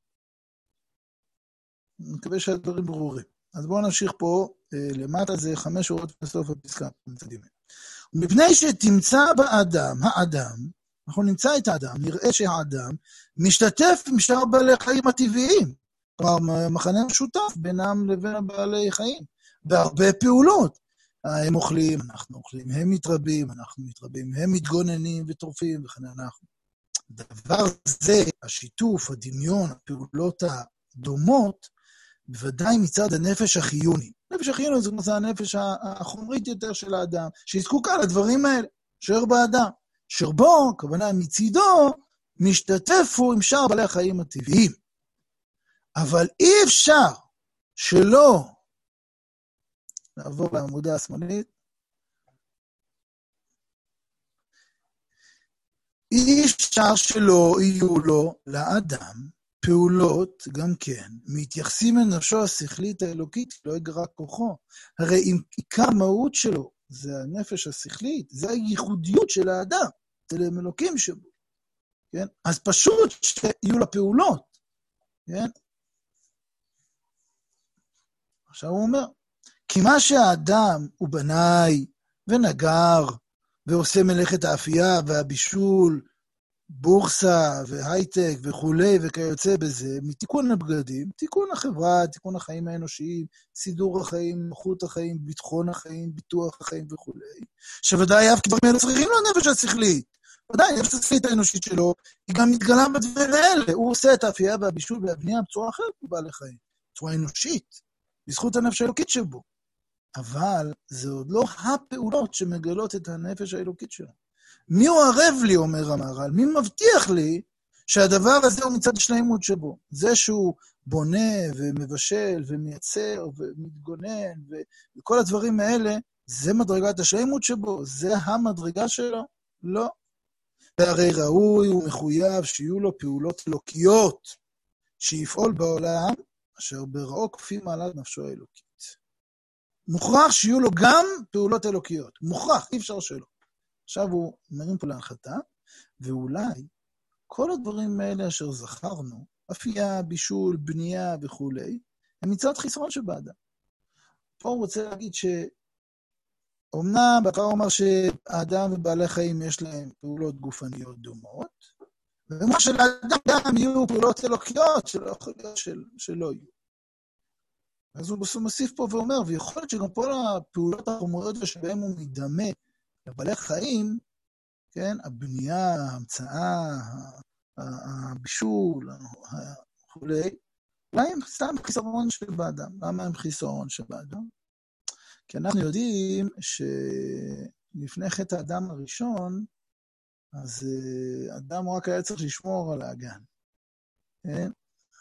[SPEAKER 1] אני מקווה שהדברים ברורים. אז בואו נמשיך פה, למטה זה חמש שורות בסוף הפסקה. מפני שתמצא באדם, האדם, אנחנו נמצא את האדם, נראה שהאדם משתתף עם שאר בעלי חיים הטבעיים, כלומר, מחנה משותף בינם לבין הבעלי חיים, בהרבה פעולות. הם אוכלים, אנחנו אוכלים, הם מתרבים, אנחנו מתרבים, הם מתגוננים וטורפים, וכן אנחנו. דבר זה, השיתוף, הדמיון, הפעולות הדומות, בוודאי מצד הנפש החיוני. הנפש החיוני זה כמו זה הנפש החומרית יותר של האדם, שהיא זקוקה לדברים האלה, אשר באדם. אשר בו, כוונה מצידו, משתתפו עם שאר בעלי החיים הטבעיים. אבל אי אפשר שלא, נעבור לעמודה השמאלית, אי אפשר שלא יהיו לו לאדם פעולות גם כן, מתייחסים אל נפשו השכלית האלוקית, לא יגרע כוחו. הרי אם עיקר מהות שלו זה הנפש השכלית, זה הייחודיות של האדם, זה להם אלוקים שבו. כן? אז פשוט שיהיו לה פעולות. כן? עכשיו הוא אומר, כי מה שהאדם הוא בנאי ונגר, ועושה מלאכת האפייה והבישול, בורסה והייטק וכולי וכיוצא בזה, מתיקון הבגדים, תיקון החברה, תיקון החיים האנושיים, סידור החיים, איכות החיים, ביטחון החיים, ביטוח החיים וכולי, שוודאי אף כדברים האלה צריכים לו נפש השכלית. ודאי, הנפש השכלית האנושית שלו, היא גם מתגלה בדברים האלה. הוא עושה את האפייה והבישול והבנייה בצורה אחרת בבעלי חיים, בצורה אנושית, בזכות הנפש האלוקית שבו. אבל זה עוד לא הפעולות שמגלות את הנפש האלוקית שלו. מי הוא ערב לי, אומר המהר"ל, מי מבטיח לי שהדבר הזה הוא מצד השלמות שבו? זה שהוא בונה ומבשל ומייצר ומתגונן וכל הדברים האלה, זה מדרגת השלמות שבו? זה המדרגה שלו? לא. והרי ראוי ומחויב שיהיו לו פעולות אלוקיות, שיפעול בעולם, אשר בראו כפי מעלת נפשו האלוקית. מוכרח שיהיו לו גם פעולות אלוקיות. מוכרח, אי אפשר שלא. עכשיו הוא מרים פה להנחתה, ואולי כל הדברים האלה אשר זכרנו, אפייה, בישול, בנייה וכו', הם מצד חיסרון שבאדם. פה הוא רוצה להגיד שאומנם, בכלל הוא אומר שהאדם ובעלי חיים יש להם פעולות גופניות דומות, ומה שלאדם גם יהיו פעולות אלוקיות שלא יכול להיות של, שלא יהיו. אז הוא מוסיף פה ואומר, ויכול להיות שגם פה הפעולות החומריות שבהן הוא מדמה לבעלי חיים, כן, הבנייה, ההמצאה, הבישול, וכולי, אולי הם סתם חיסרון שבאדם. למה הם חיסרון שבאדם? כי אנחנו יודעים שלפני חטא האדם הראשון, אז אדם רק היה צריך לשמור על האגן. כן?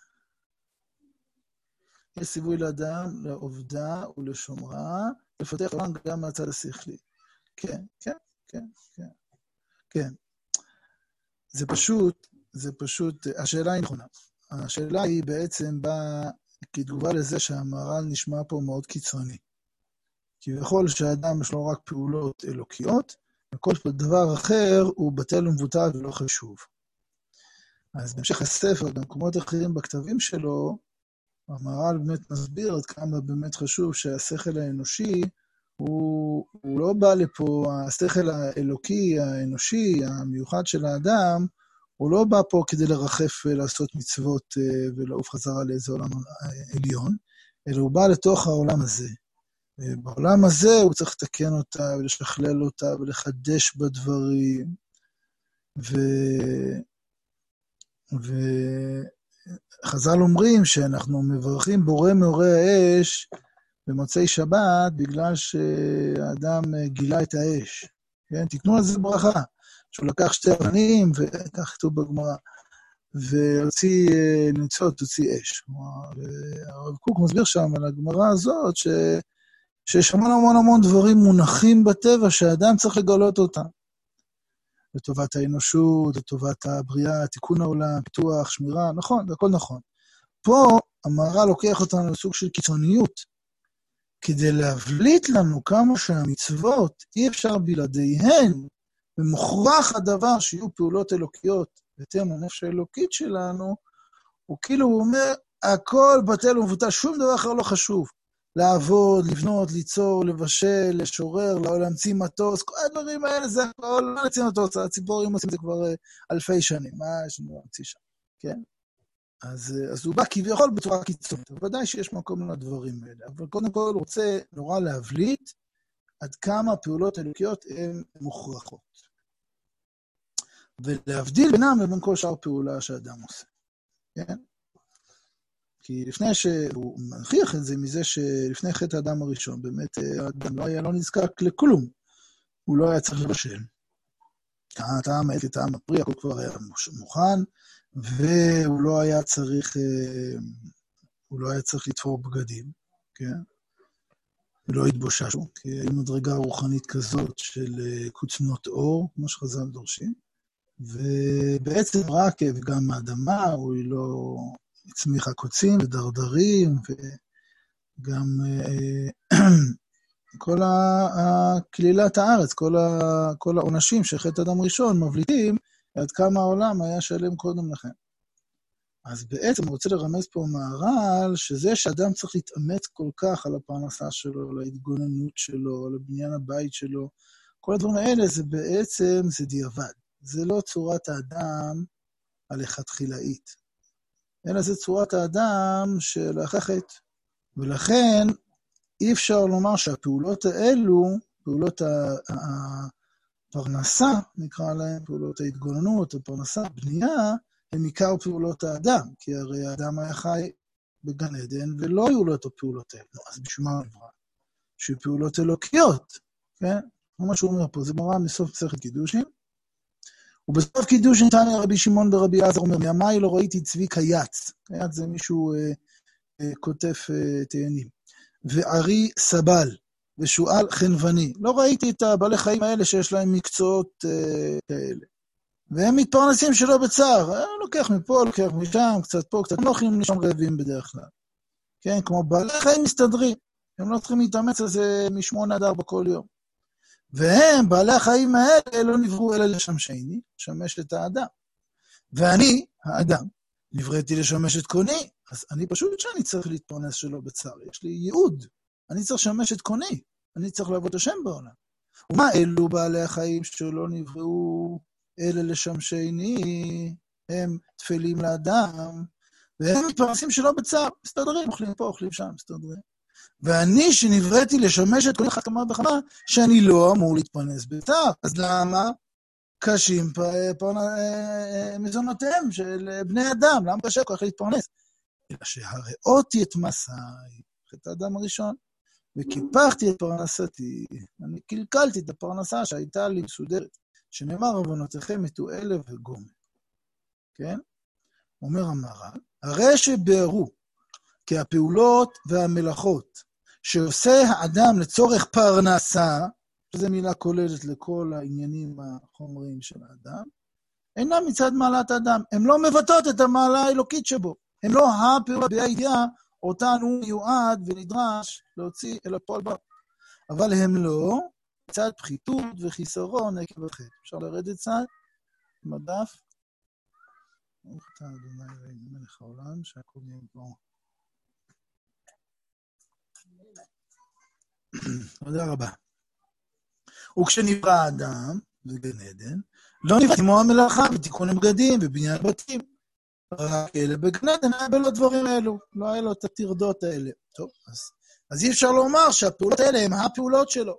[SPEAKER 1] יש ציווי לאדם, לעובדה ולשומרה, לפתח עולם גם מהצד השכלי. כן, כן, כן, כן, כן. זה פשוט, זה פשוט, השאלה היא נכונה. השאלה היא בעצם באה כתגובה לזה שהמהר"ל נשמע פה מאוד קיצוני. כביכול שהאדם יש לו רק פעולות אלוקיות, וכל דבר אחר הוא בטל ומבוטל ולא חשוב. אז בהמשך הספר, במקומות אחרים בכתבים שלו, המהר"ל באמת מסביר עד כמה באמת חשוב שהשכל האנושי, הוא, הוא לא בא לפה, השכל האלוקי, האנושי, המיוחד של האדם, הוא לא בא פה כדי לרחף ולעשות מצוות ולעוף חזרה לאיזה עולם עליון, אלא הוא בא לתוך העולם הזה. בעולם הזה הוא צריך לתקן אותה ולשכלל אותה ולחדש בדברים. ו... וחז"ל אומרים שאנחנו מברכים בורא מאורי האש במוצאי שבת בגלל שהאדם גילה את האש. כן? תקנו על זה ברכה. שהוא לקח שתי אבנים, וכך כתוב בגמרא, והוציא ניצות, הוציא אש. הרב קוק מסביר שם על הגמרא הזאת, ש... שיש המון המון המון דברים מונחים בטבע, שהאדם צריך לגלות אותם. לטובת האנושות, לטובת הבריאה, תיקון העולם, פיתוח, שמירה, נכון, זה הכל נכון. פה המהר"ל לוקח אותנו לסוג של קיצוניות, כדי להבליט לנו כמה שהמצוות אי אפשר בלעדיהן, ומוכרח הדבר שיהיו פעולות אלוקיות, בהתאם לנפש האלוקית שלנו, הוא כאילו הוא אומר, הכל בטל ומבוטל, שום דבר אחר לא חשוב. לעבוד, לבנות, ליצור, לבשל, לשורר, להמציא מטוס, כל הדברים האלה זה הכל, לא להמציא מטוס, הציפורים עושים את זה כבר אלפי שנים, מה יש לנו להמציא שם, כן? אז, אז הוא בא כביכול בצורה קיצונית, ודאי שיש מקום לדברים האלה, אבל קודם כל הוא רוצה נורא להבליט, עד כמה פעולות אלוקיות הן מוכרחות. ולהבדיל בינם לבין כל שאר פעולה שאדם עושה. כן? כי לפני שהוא מנחיח את זה מזה שלפני חטא האדם הראשון, באמת האדם לא היה לא נזקק לכלום. הוא לא היה צריך לבשל. טעם העץ כטעם הפרי, הכל כבר היה מוכן, והוא לא היה צריך, הוא לא היה צריך לתפור בגדים, כן? ולא התבוששו, כי היה מדרגה רוחנית כזאת של קוצמנות אור, כמו שחז"ל דורשים, ובעצם רק, וגם האדמה, הוא לא הצמיחה קוצים ודרדרים, וגם כל כלילת הארץ, כל, ה, כל העונשים שחטא אדם ראשון מבליטים, עד כמה העולם היה שלם קודם לכן. אז בעצם הוא רוצה לרמז פה מהר"ל, שזה שאדם צריך להתאמץ כל כך על הפרנסה שלו, על ההתגוננות שלו, על הבניין הבית שלו, כל הדברים האלה זה בעצם, זה דיעבד. זה לא צורת האדם הלכתחילאית, אלא זה צורת האדם של החטא. ולכן אי אפשר לומר שהפעולות האלו, פעולות הפרנסה, נקרא להן, פעולות ההתגוננות, הפרנסה, בנייה, הם עיקר פעולות האדם, כי הרי האדם היה חי בגן עדן, ולא היו לו את הפעולות האלה. אז בשביל מה נברא? שפעולות אלוקיות, כן? מה שהוא אומר פה, זה מראה מסוף מסכת קידושין, ובסוף קידושין תניא רבי שמעון ברבי אלעזר אומר, מימי לא ראיתי צבי קייץ, קייץ זה מישהו אה, אה, כותב אה, תאנים, וערי סבל, ושואל חנווני, לא ראיתי את הבעלי חיים האלה שיש להם מקצועות אה, כאלה. והם מתפרנסים שלא בצער, אה, לוקח מפה, לוקח משם, קצת פה, קצת לא יכולים לישון רעבים בדרך כלל. כן, כמו בעלי חיים מסתדרים, הם לא צריכים להתאמץ על זה משמונה עד ארבע כל יום. והם, בעלי החיים האלה, לא נבראו אלא לשמשני, לשמש את האדם. ואני, האדם, נבראתי לשמש את קוני, אז אני פשוט שאני צריך להתפרנס שלא בצער, יש לי ייעוד, אני צריך לשמש את קוני, אני צריך לעבוד השם בעולם. ומה אלו בעלי החיים שלא נבראו אלה לשמשני, הם תפלים לאדם, והם מתפרנסים שלא בצער, מסתדרים, אוכלים פה, אוכלים שם, מסתדרים. ואני שנבראתי לשמש את כל אחד כמה וכמה, שאני לא אמור להתפרנס בצער. אז למה? קשים מזונותיהם של בני אדם, למה קשה כל כך להתפרנס? אלא שהראותי את מסעי, את האדם הראשון, וקיפחתי את פרנסתי, אני קלקלתי את הפרנסה שהייתה לי מסודרת, שנאמר עוונותיכם מתו אלה וגומר. כן? אומר המהר"ל, הרי שבארו, כי הפעולות והמלאכות שעושה האדם לצורך פרנסה, שזו מילה כוללת לכל העניינים החומריים של האדם, אינם מצד מעלת האדם. הם לא מבטאות את המעלה האלוקית שבו. הם לא הפעולה בידיעה אותן הוא מיועד ונדרש להוציא אל הפועל בה. אבל הם לא מצד פחיתות וחיסרון עקב החטא. אפשר לרדת צד? מדף. ברוך אתה ה' אלוהינו מלך העולם שהכל יהיה בדברו. תודה רבה. וכשנברא האדם בגן עדן, לא נברא כמו המלאכה ותיקון הבגדים ובניין בתים. רק אלה בגן עדן היה בלא דברים האלו, לא היה לו את הטרדות האלה. טוב, אז, אז אי אפשר לומר שהפעולות האלה הן הפעולות שלו.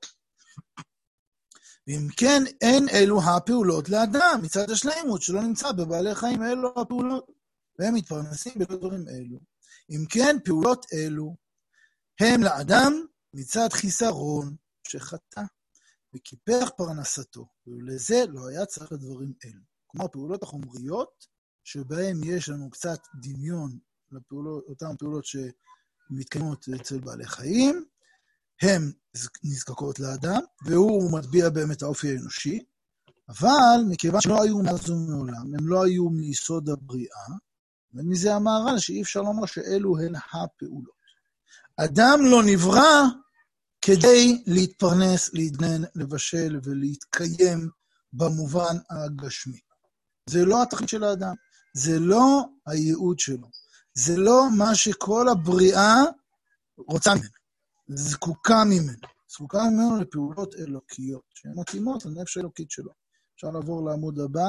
[SPEAKER 1] ואם כן, אין אלו הפעולות לאדם, מצד השלימות שלא נמצא בבעלי חיים, אלו הפעולות, והם מתפרנסים בלא דברים אלו. אם כן, פעולות אלו הם לאדם מצד חיסרון שחטא וקיפח פרנסתו, ולזה לא היה צריך לדברים אלו. כמו הפעולות החומריות, שבהם יש לנו קצת דמיון לפעולות, אותן פעולות שמתקיימות אצל בעלי חיים, הן נזקקות לאדם, והוא מטביע בהם את האופי האנושי, אבל מכיוון שלא היו מאז ומעולם, הם לא היו מיסוד הבריאה, ומזה המהר"ל שאי אפשר לומר שאלו הן הפעולות. אדם לא נברא כדי להתפרנס, להתגונן, לבשל ולהתקיים במובן הגשמי. זה לא התכלית של האדם, זה לא הייעוד שלו, זה לא מה שכל הבריאה רוצה ממנו, זקוקה ממנו, זקוקה ממנו לפעולות אלוקיות, שהן מתאימות לנפש האלוקית שלו. אפשר לעבור לעמוד הבא.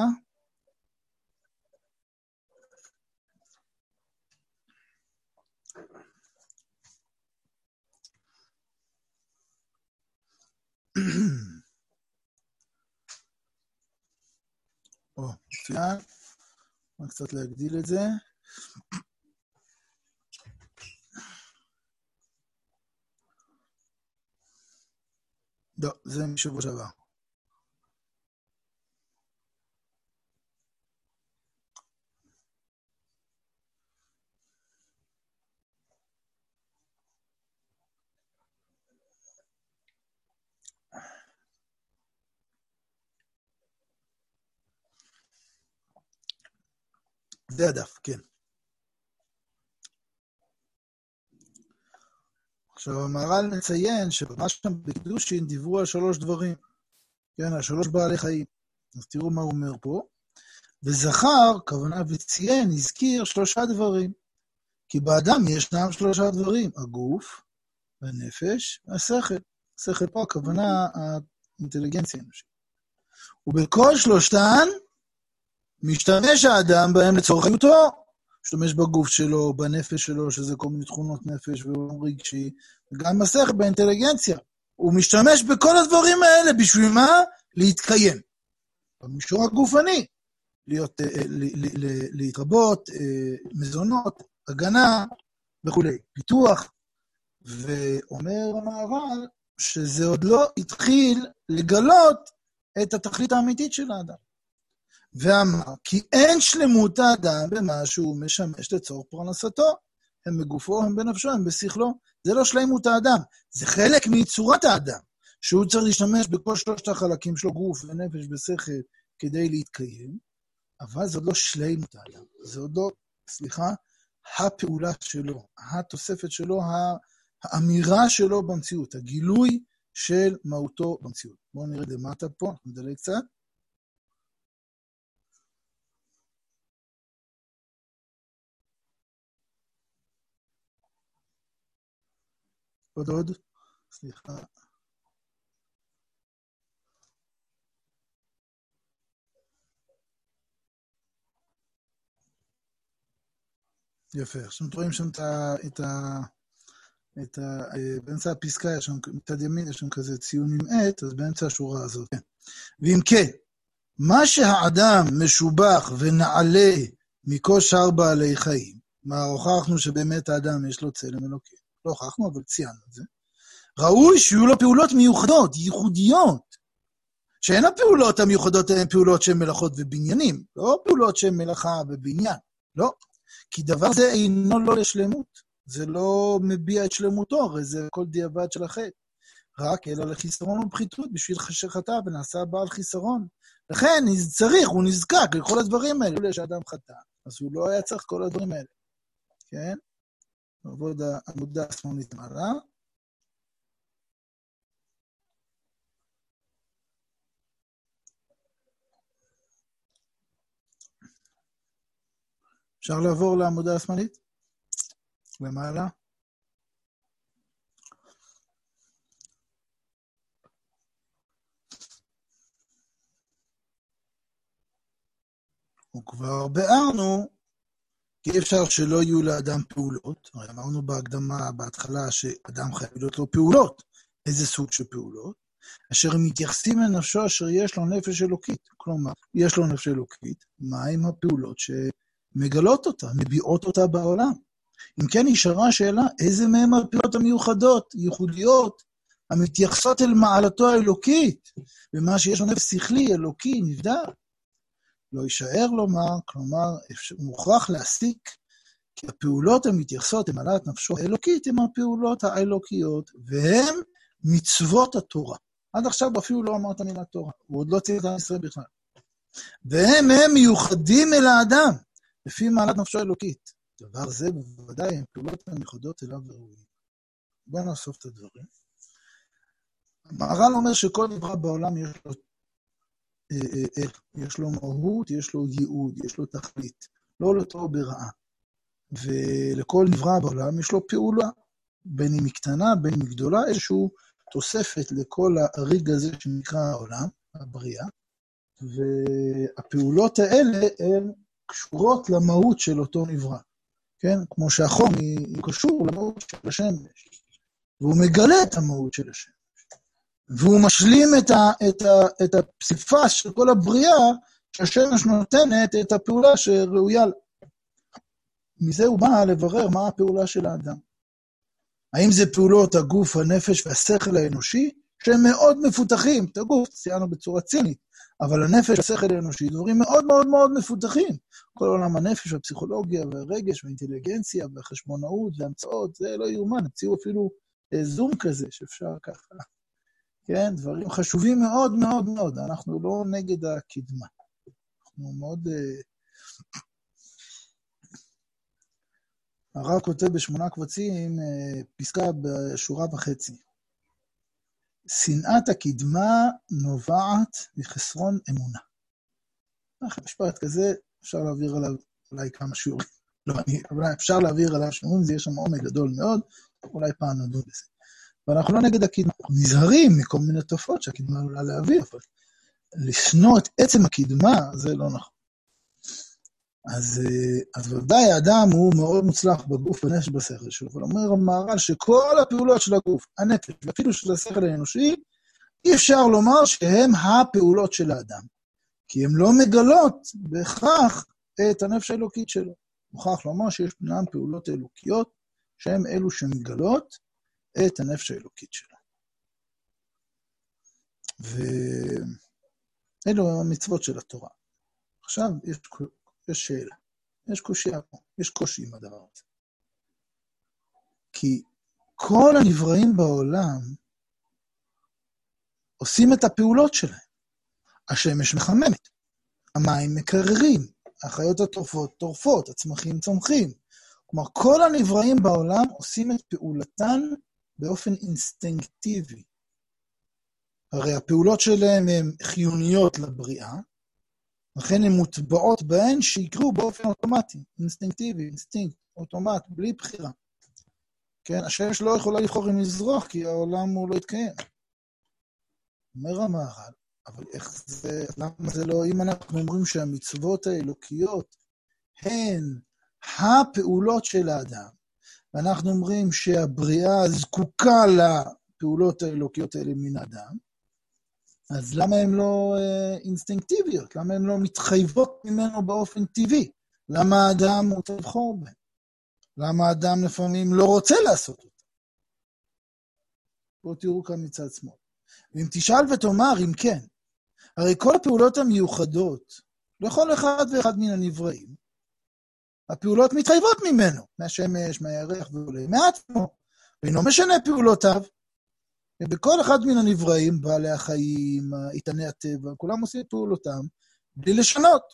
[SPEAKER 1] או, מצוין. רק קצת להגדיל את זה. לא, זה משבוע שעבר. זה הדף, כן. עכשיו, המהר"ל מציין שממש שם בקידושין דיברו על שלוש דברים, כן, על שלוש בעלי חיים. אז תראו מה הוא אומר פה. וזכר, כוונה וציין, הזכיר שלושה דברים. כי באדם ישנם שלושה דברים, הגוף, הנפש, והשכל. השכל פה, הכוונה האינטליגנציה האנושית. ובכל שלושתן, משתמש האדם בהם לצורך חיותו. משתמש בגוף שלו, בנפש שלו, שזה כל מיני תכונות נפש ועולם רגשי, וגם בשכל, באינטליגנציה. הוא משתמש בכל הדברים האלה, בשביל מה? להתקיים. במישור הגופני, להיות, להתרבות, מזונות, הגנה וכו', פיתוח. ואומר המהר"ל שזה עוד לא התחיל לגלות את התכלית האמיתית של האדם. ואמר, כי אין שלמות האדם במה שהוא משמש לצורך פרנסתו. הם בגופו, הם בנפשו, הם בשכלו. זה לא שלמות האדם, זה חלק מצורת האדם, שהוא צריך להשתמש בכל שלושת החלקים שלו, גוף ונפש ושכל, כדי להתקיים, אבל זה עוד לא שלמות האדם. זה עוד לא, סליחה, הפעולה שלו, התוספת שלו, האמירה שלו במציאות, הגילוי של מהותו במציאות. בואו נראה למטה פה, אנחנו נדלג קצת. עוד עוד, סליחה. יפה, עכשיו רואים שם את ה... את ה... באמצע הפסקה, יש שם, מצד ימין יש שם כזה ציון עם עת, אז באמצע השורה הזאת. ואם כן, מה שהאדם משובח ונעלה מכל שאר בעלי חיים, מה הוכחנו שבאמת האדם יש לו צלם אלוקים, לא הוכחנו, אבל ציינו את זה, ראוי שיהיו לו פעולות מיוחדות, ייחודיות, שאין הפעולות המיוחדות הן פעולות שהן מלאכות ובניינים, לא פעולות שהן מלאכה ובניין, לא, כי דבר זה אינו לא לשלמות, זה לא מביע את שלמותו, הרי זה כל דיעבד של החטא, רק אלא לחיסרון ופחיתות, בשביל שחטא ונעשה בעל חיסרון, לכן צריך, הוא נזקק לכל הדברים האלה, לא שאדם חטא, אז הוא לא היה צריך כל הדברים האלה, כן? עבוד העמודה השמאלית מעלה. אפשר לעבור לעמודה השמאלית? למעלה. וכבר בארנו, כי אפשר שלא יהיו לאדם פעולות, הרי אמרנו בהקדמה, בהתחלה, שאדם חייב להיות לו פעולות, איזה סוג של פעולות, אשר הם מתייחסים לנפשו אשר יש לו נפש אלוקית, כלומר, יש לו נפש אלוקית, מה עם הפעולות שמגלות אותה, מביעות אותה בעולם? אם כן נשארה השאלה, איזה מהם הפעולות המיוחדות, ייחודיות, המתייחסות אל מעלתו האלוקית, ומה שיש לו נפש שכלי, אלוקי, נבדל. לא יישאר לומר, כלומר, מוכרח להסיק, כי הפעולות המתייחסות אל מעלת נפשו האלוקית, הן הפעולות האלוקיות, והן מצוות התורה. עד עכשיו אפילו לא אמרת מילה תורה, הוא עוד לא ציין את עם ישראל בכלל. והם הם מיוחדים אל האדם, לפי מעלת נפשו האלוקית. דבר זה בוודאי הן פעולות המיוחדות אליו וראויים. בואו נאסוף את הדברים. המהר"ל אומר שכל דבר בעולם יש לו, אה, אה, יש לו מהות, יש לו ייעוד, יש לו תכלית, לא לטוב ברעה. ולכל נברא בעולם יש לו פעולה, בין אם היא קטנה, בין אם היא גדולה, איזשהו תוספת לכל הריג הזה שנקרא העולם, הבריאה, והפעולות האלה הן קשורות למהות של אותו נברא. כן? כמו שהחום היא קשור למהות של השמש, והוא מגלה את המהות של השמש, והוא משלים את, ה, את, ה, את הפסיפס של כל הבריאה, שהשמש נותנת את הפעולה שראויה. מזה הוא בא לברר מה הפעולה של האדם. האם זה פעולות הגוף, הנפש והשכל האנושי, שהם מאוד מפותחים, את הגוף ציינו בצורה צינית, אבל הנפש, השכל האנושי, דברים מאוד מאוד מאוד מפותחים. כל עולם הנפש, הפסיכולוגיה והרגש והאינטליגנציה והחשבונאות והמצאות, זה לא יאומן, הציעו אפילו זום כזה שאפשר ככה. כן, דברים חשובים מאוד מאוד מאוד, אנחנו לא נגד הקדמה. אנחנו מאוד... הרב כותב בשמונה קבצים, פסקה בשורה וחצי. שנאת הקדמה נובעת מחסרון אמונה. משפט כזה, אפשר להעביר עליו אולי כמה שיעורים. לא, אני, אבל אפשר להעביר עליו שיעורים, זה יש שם עומק גדול מאוד, אולי פעם נדון בזה. ואנחנו לא נגד הקדמה, אנחנו נזהרים מכל מיני תופעות שהקדמה עלולה להביא, אבל לשנוא את עצם הקדמה, זה לא נכון. אז, אז ודאי האדם הוא מאוד מוצלח בגוף ונפש בשכל שלו, אבל אומר המהר"ל שכל הפעולות של הגוף, הנפש, ואפילו של השכל האנושי, אי אפשר לומר שהם הפעולות של האדם, כי הן לא מגלות בהכרח את הנפש האלוקית שלו. מוכרח לומר שיש בנם פעולות אלוקיות, שהן אלו שמגלות את הנפש האלוקית שלו. ואלו המצוות של התורה. עכשיו יש... יש שאלה, יש קושי, יש קושי עם הדבר הזה. כי כל הנבראים בעולם עושים את הפעולות שלהם. השמש מחממת, המים מקררים, החיות הטורפות טורפות, הצמחים צומחים. כלומר, כל הנבראים בעולם עושים את פעולתן באופן אינסטינקטיבי. הרי הפעולות שלהם הן חיוניות לבריאה, לכן הן מוטבעות בהן שיקרו באופן אוטומטי, אינסטינקטיבי, אינסטינקט, אוטומט, בלי בחירה. כן, השמש לא יכולה לבחור אם לזרוח, כי העולם הוא לא יתקיים. אומר המהר"ל, אבל איך זה, למה זה לא, אם אנחנו אומרים שהמצוות האלוקיות הן הפעולות של האדם, ואנחנו אומרים שהבריאה זקוקה לפעולות האלוקיות האלה מן האדם, אז למה הן לא אה, אינסטינקטיביות? למה הן לא מתחייבות ממנו באופן טבעי? למה האדם רוצה לבחור בהן? למה האדם לפעמים לא רוצה לעשות אותה? בואו תראו כאן מצד שמאל. ואם תשאל ותאמר, אם כן, הרי כל הפעולות המיוחדות, לכל אחד ואחד מן הנבראים, הפעולות מתחייבות ממנו, מהשמש, מהירח ועולה, מעצמו, ואינו משנה פעולותיו, ובכל אחד מן הנבראים, בעלי החיים, איתני הטבע, כולם עושים פעולותם, בלי לשנות.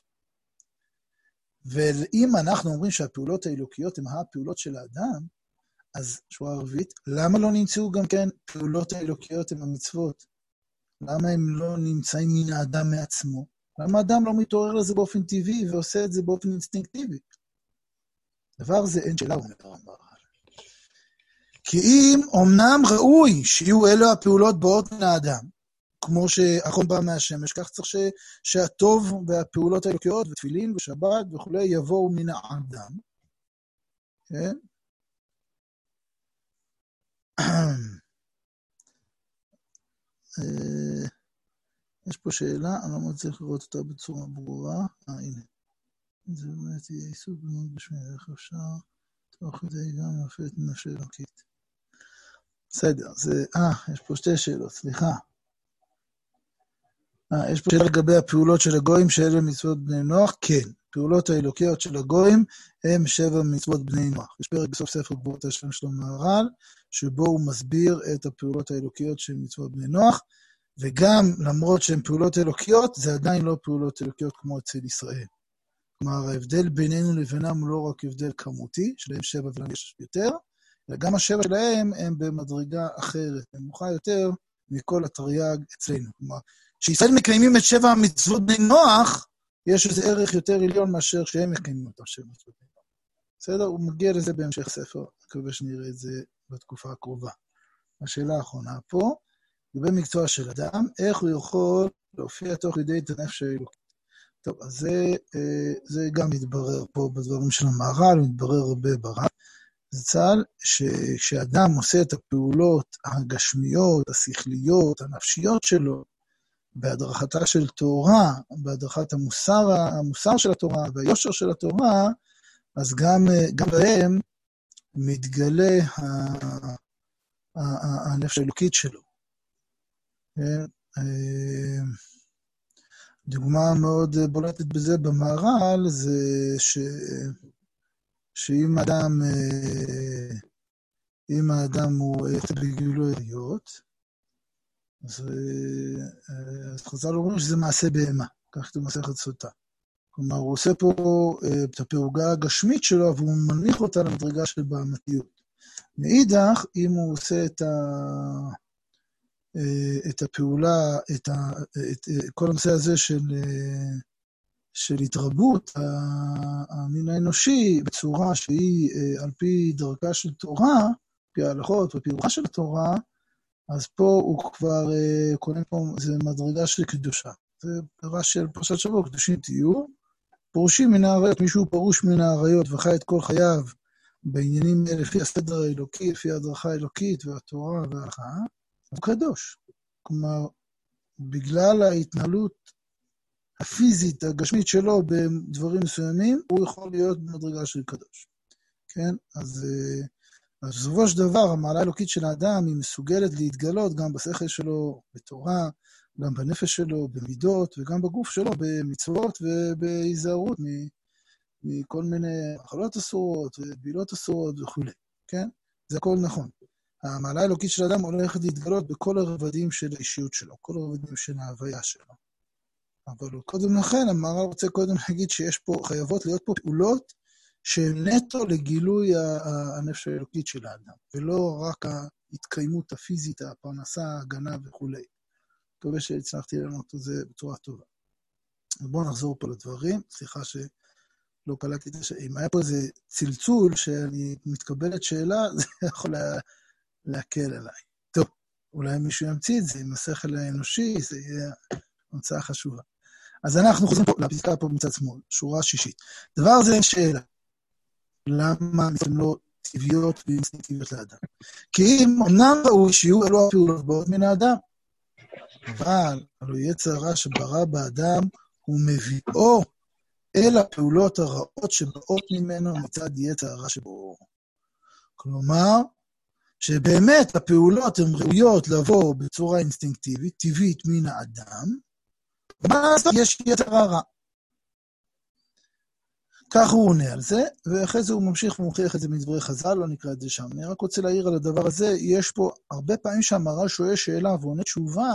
[SPEAKER 1] ואם אנחנו אומרים שהפעולות האלוקיות הן הפעולות של האדם, אז שורה ערבית, למה לא נמצאו גם כן פעולות האלוקיות הן המצוות? למה הם לא נמצאים מן האדם מעצמו? למה האדם לא מתעורר לזה באופן טבעי ועושה את זה באופן אינסטינקטיבי? דבר זה אין שאלה, אומר המהר"ל. כי אם אמנם ראוי שיהיו אלו הפעולות באות מן האדם, כמו שהחום בא מהשמש, כך צריך ש... שהטוב והפעולות האלוקיות ותפילין ושבת וכו' יבואו מן האדם. כן? יש פה שאלה, אני לא מצליח לראות אותה בצורה ברורה. אה, הנה. זה באמת יהיה עיסוק מאוד בשביל איך אפשר, תוך כדי גם להפעיל את נפש אלוקית. בסדר, זה, אה, יש פה שתי שאלות, סליחה. אה, יש פה שאלה לגבי הפעולות של הגויים, שאלה מצוות בני נוח, כן. פעולות האלוקיות של הגויים הם שבע מצוות בני נוח. יש פרק בסוף ספר גבורות השם של המהר"ל, שבו הוא מסביר את הפעולות האלוקיות של מצוות בני נוח, וגם למרות שהן פעולות אלוקיות, זה עדיין לא פעולות אלוקיות כמו אצל ישראל. כלומר, ההבדל בינינו לבינם הוא לא רק הבדל כמותי, שלהם שבע ולהם יש יותר, אלא גם השבע שלהם הם במדרגה אחרת, נמוכה יותר מכל התרי"ג אצלנו. כלומר, כשישראל מקיימים את שבע המצוות בני נוח, יש איזה ערך יותר עליון מאשר שהם מקיימים אותם שבע מצוות בני נוח. בסדר? הוא מגיע לזה בהמשך ספר, מקווה שנראה את זה בתקופה הקרובה. השאלה האחרונה פה, לגבי מקצוע של אדם, איך הוא יכול להופיע תוך כדי את הנפש האלוקית. טוב, אז זה, זה גם מתברר פה בדברים של המהר"ל, מתברר הרבה בר"ל. זה צה"ל שכשאדם עושה את הפעולות הגשמיות, השכליות, הנפשיות שלו, בהדרכתה של תורה, בהדרכת המוסר, המוסר של התורה והיושר של התורה, אז גם, גם בהם מתגלה הנפש האלוקית שלו. כן, דוגמה מאוד בולטת בזה במהר"ל, זה ש... שאם האדם, אם האדם הוא יוצא בגילוי עריות, אז, אז חז"ל אומרים שזה מעשה בהמה, כך כתוב במסכת סוטה. כלומר, הוא עושה פה את הפירוגה הגשמית שלו, והוא מניח אותה למדרגה של בהמתיות. מאידך, אם הוא עושה את, ה... את הפעולה, את, ה... את כל הנושא הזה של, של התרבות המין האנושי, בצורה שהיא על פי דרכה של תורה, על פי ההלכות ופירוחה של התורה, אז פה הוא כבר קודם פה, זה מדרגה של קדושה. זה פרש של פרשת שבוע, קדושים תהיו, פורשים מן העריות, מישהו פרוש מן העריות וחי את כל חייו בעניינים לפי הסדר האלוקי, לפי הדרכה האלוקית והתורה וההלכה, הוא קדוש. כלומר, בגלל ההתנהלות הפיזית, הגשמית שלו בדברים מסוימים, הוא יכול להיות במדרגה של קדוש. כן? אז, אז בסופו של דבר, המעלה האלוקית של האדם היא מסוגלת להתגלות גם בשכל שלו, בתורה, גם בנפש שלו, במידות, וגם בגוף שלו, במצוות ובהיזהרות מכל מיני מחלות אסורות, ובעילות אסורות וכו'. כן? זה הכל נכון. המעלה האלוקית של האדם הולכת להתגלות בכל הרבדים של האישיות שלו, כל הרבדים של ההוויה שלו. אבל קודם לכן, המהר"ל רוצה קודם להגיד שיש פה, חייבות להיות פה פעולות שהן נטו לגילוי הנפש האלוקית של האדם, ולא רק ההתקיימות הפיזית, הפרנסה, ההגנה וכו'. מקווה שהצלחתי לענות את זה בצורה טובה. בואו נחזור פה לדברים, סליחה שלא קלטתי את השאלה. אם היה פה איזה צלצול שאני מתקבלת שאלה, זה יכול לה... להקל עליי. טוב, אולי מישהו ימציא את זה, עם השכל האנושי, זה יהיה המצאה חשובה. אז אנחנו חוזרים פה לפסקה פה מצד שמאל, שורה שישית. דבר זה שאלה, למה הן לא טבעיות ואינסטינקטיביות לאדם? כי אם אמנם ראוי שיהיו אלו הפעולות באות מן האדם, אבל הלוא יצר הרע שברא באדם, הוא מביאו אל הפעולות הרעות שבאות ממנו מצד יצר הרע שבו. כלומר, שבאמת הפעולות הן ראויות לבוא בצורה אינסטינקטיבית, טבעית מן האדם, ואז יש יתר הרע. כך הוא עונה על זה, ואחרי זה הוא ממשיך ומוכיח את זה מדברי חז"ל, לא נקרא את זה שם. אני רק רוצה להעיר על הדבר הזה, יש פה הרבה פעמים שהמהר"ל שואל שאלה ועונה תשובה,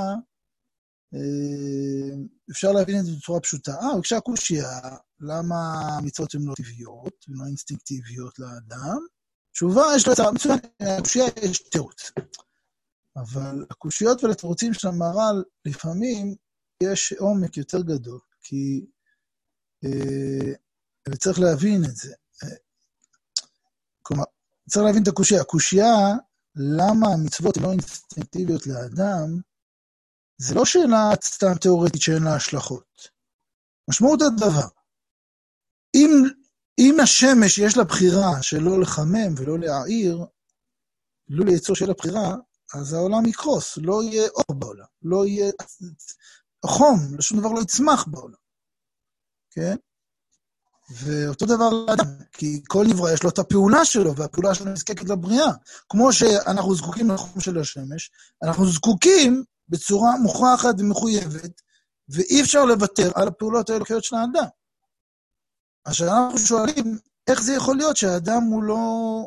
[SPEAKER 1] אפשר להבין את זה בצורה פשוטה. אה, בבקשה קושיה, למה המצוות הן לא טבעיות, הן לא אינסטינקטיביות לאדם? תשובה, יש לו את המצוין, הקושיה יש תירוץ. אבל הקושיות ולתירוצים של המהר"ל, לפעמים יש עומק יותר גדול, כי אה, וצריך להבין את זה. כלומר, צריך להבין את הקושיה. הקושיה, למה המצוות הן לא אינסטינקטיביות לאדם, זה לא שאלה סתם תיאורטית שאין לה השלכות. משמעות הדבר. אם, אם השמש יש לה בחירה שלא לחמם ולא להעיר, לא ליצור של הבחירה, אז העולם יקרוס, לא יהיה אור בעולם, לא יהיה חום, שום דבר לא יצמח בעולם. כן? ואותו דבר לאדם, כי כל נברא יש לו את הפעולה שלו, והפעולה שלו נזקקת לבריאה. כמו שאנחנו זקוקים לחום של השמש, אנחנו זקוקים בצורה מוכרחת ומחויבת, ואי אפשר לוותר על הפעולות האלוקיות של האדם. אז אנחנו שואלים, איך זה יכול להיות שהאדם הוא לא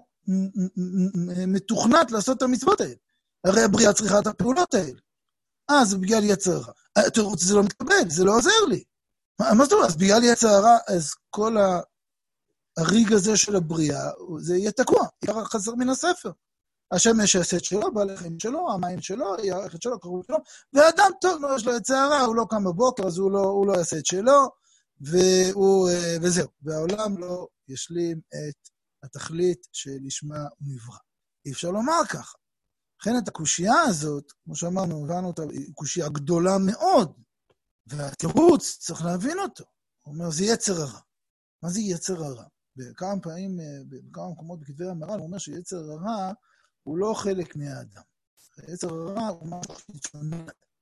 [SPEAKER 1] מתוכנת לעשות את המצוות האלה? הרי הבריאה צריכה את הפעולות האלה. אה, זה בגלל יצר רע. התירוץ זה לא מתקבל, זה לא עוזר לי. מה זאת אומרת? אז בגלל יצר רע, אז כל הריג הזה של הבריאה, זה יהיה תקוע, יהיה חסר מן הספר. השמש יעשה את שלו, בעלי חיים שלו, המים שלו, יערכת שלו, קרוב שלו, והאדם טוב, לא, יש לו יצר רע, הוא לא קם בבוקר, אז הוא לא, הוא לא יעשה את שלו, והוא, וזהו. והעולם לא ישלים את התכלית שלשמה הוא נברא. אי אפשר לומר ככה. לכן את הקושייה הזאת, כמו שאמרנו, הבנו אותה, היא קושייה גדולה מאוד, והתירוץ צריך להבין אותו. הוא אומר, זה יצר הרע. מה זה יצר הרע? בכמה פעמים, בכמה מקומות בכתבי המהר"ל, הוא אומר שיצר הרע הוא לא חלק מהאדם. יצר הרע הוא משהו חיצוני.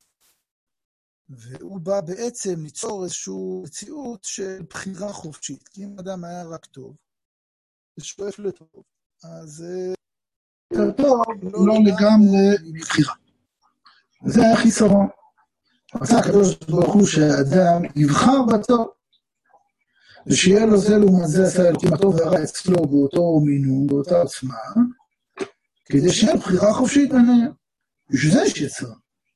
[SPEAKER 1] והוא בא בעצם ליצור איזושהי מציאות של בחירה חופשית. כי אם אדם היה רק טוב, זה שואף לטוב. אז טוב, לא לגמרי בחירה. וזה היה חיסרון. רצה הקדוש ברוך הוא שהאדם יבחר בטוב, ושיהיה לו זה לעומת זה עשה אלוקים הטוב והרע אצלו באותו מינון, באותה עוצמה, כדי שיהיה בחירה חופשית ביניהם. בשביל זה יש יצר.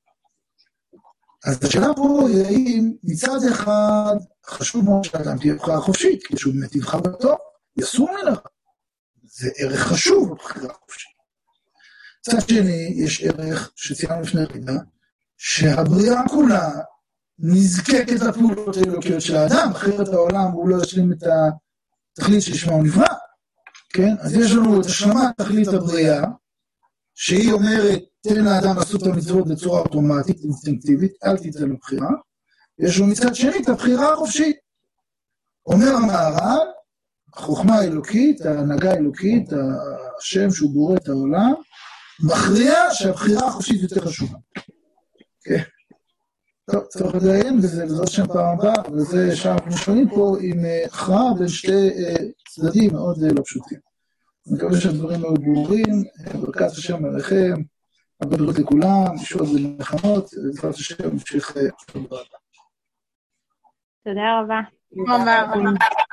[SPEAKER 1] אז השאלה פה היא האם מצד אחד חשוב מאוד שאדם תהיה בחירה חופשית, כדי שהוא באמת יבחר בטוב, יסור מן הרע. זה ערך חשוב בבחירה חופשית. מצד שני, יש ערך שציינו לפני רגע, שהבריאה כולה נזקקת לפעולות האלוקיות של האדם, אחרת העולם הוא לא ישלים את התכלית שלשמה הוא נברא. כן? אז יש לנו את השלמת תכלית הבריאה, שהיא אומרת, תן לאדם לעשות את המצוות בצורה אוטומטית, אינסטינקטיבית, אל תיתן לו בחירה. יש לו מצד שני את הבחירה החופשית. אומר המהר"ל, החוכמה האלוקית, ההנהגה האלוקית, השם שהוא בורא את העולם, מכריע שהבחירה החופשית יותר חשובה. כן. טוב, צריך לדיין בזה, בעזרת השם פעם הבאה, וזה שם אנחנו שונים פה עם הכרעה בין שתי צדדים מאוד לא פשוטים. אני מקווה שהדברים מאוד ברורים, ברכת השם עליכם, הרבה בריאות לכולם, ישועות ונחמות, בעזרת השם נמשיך.
[SPEAKER 2] תודה רבה. תודה רבה.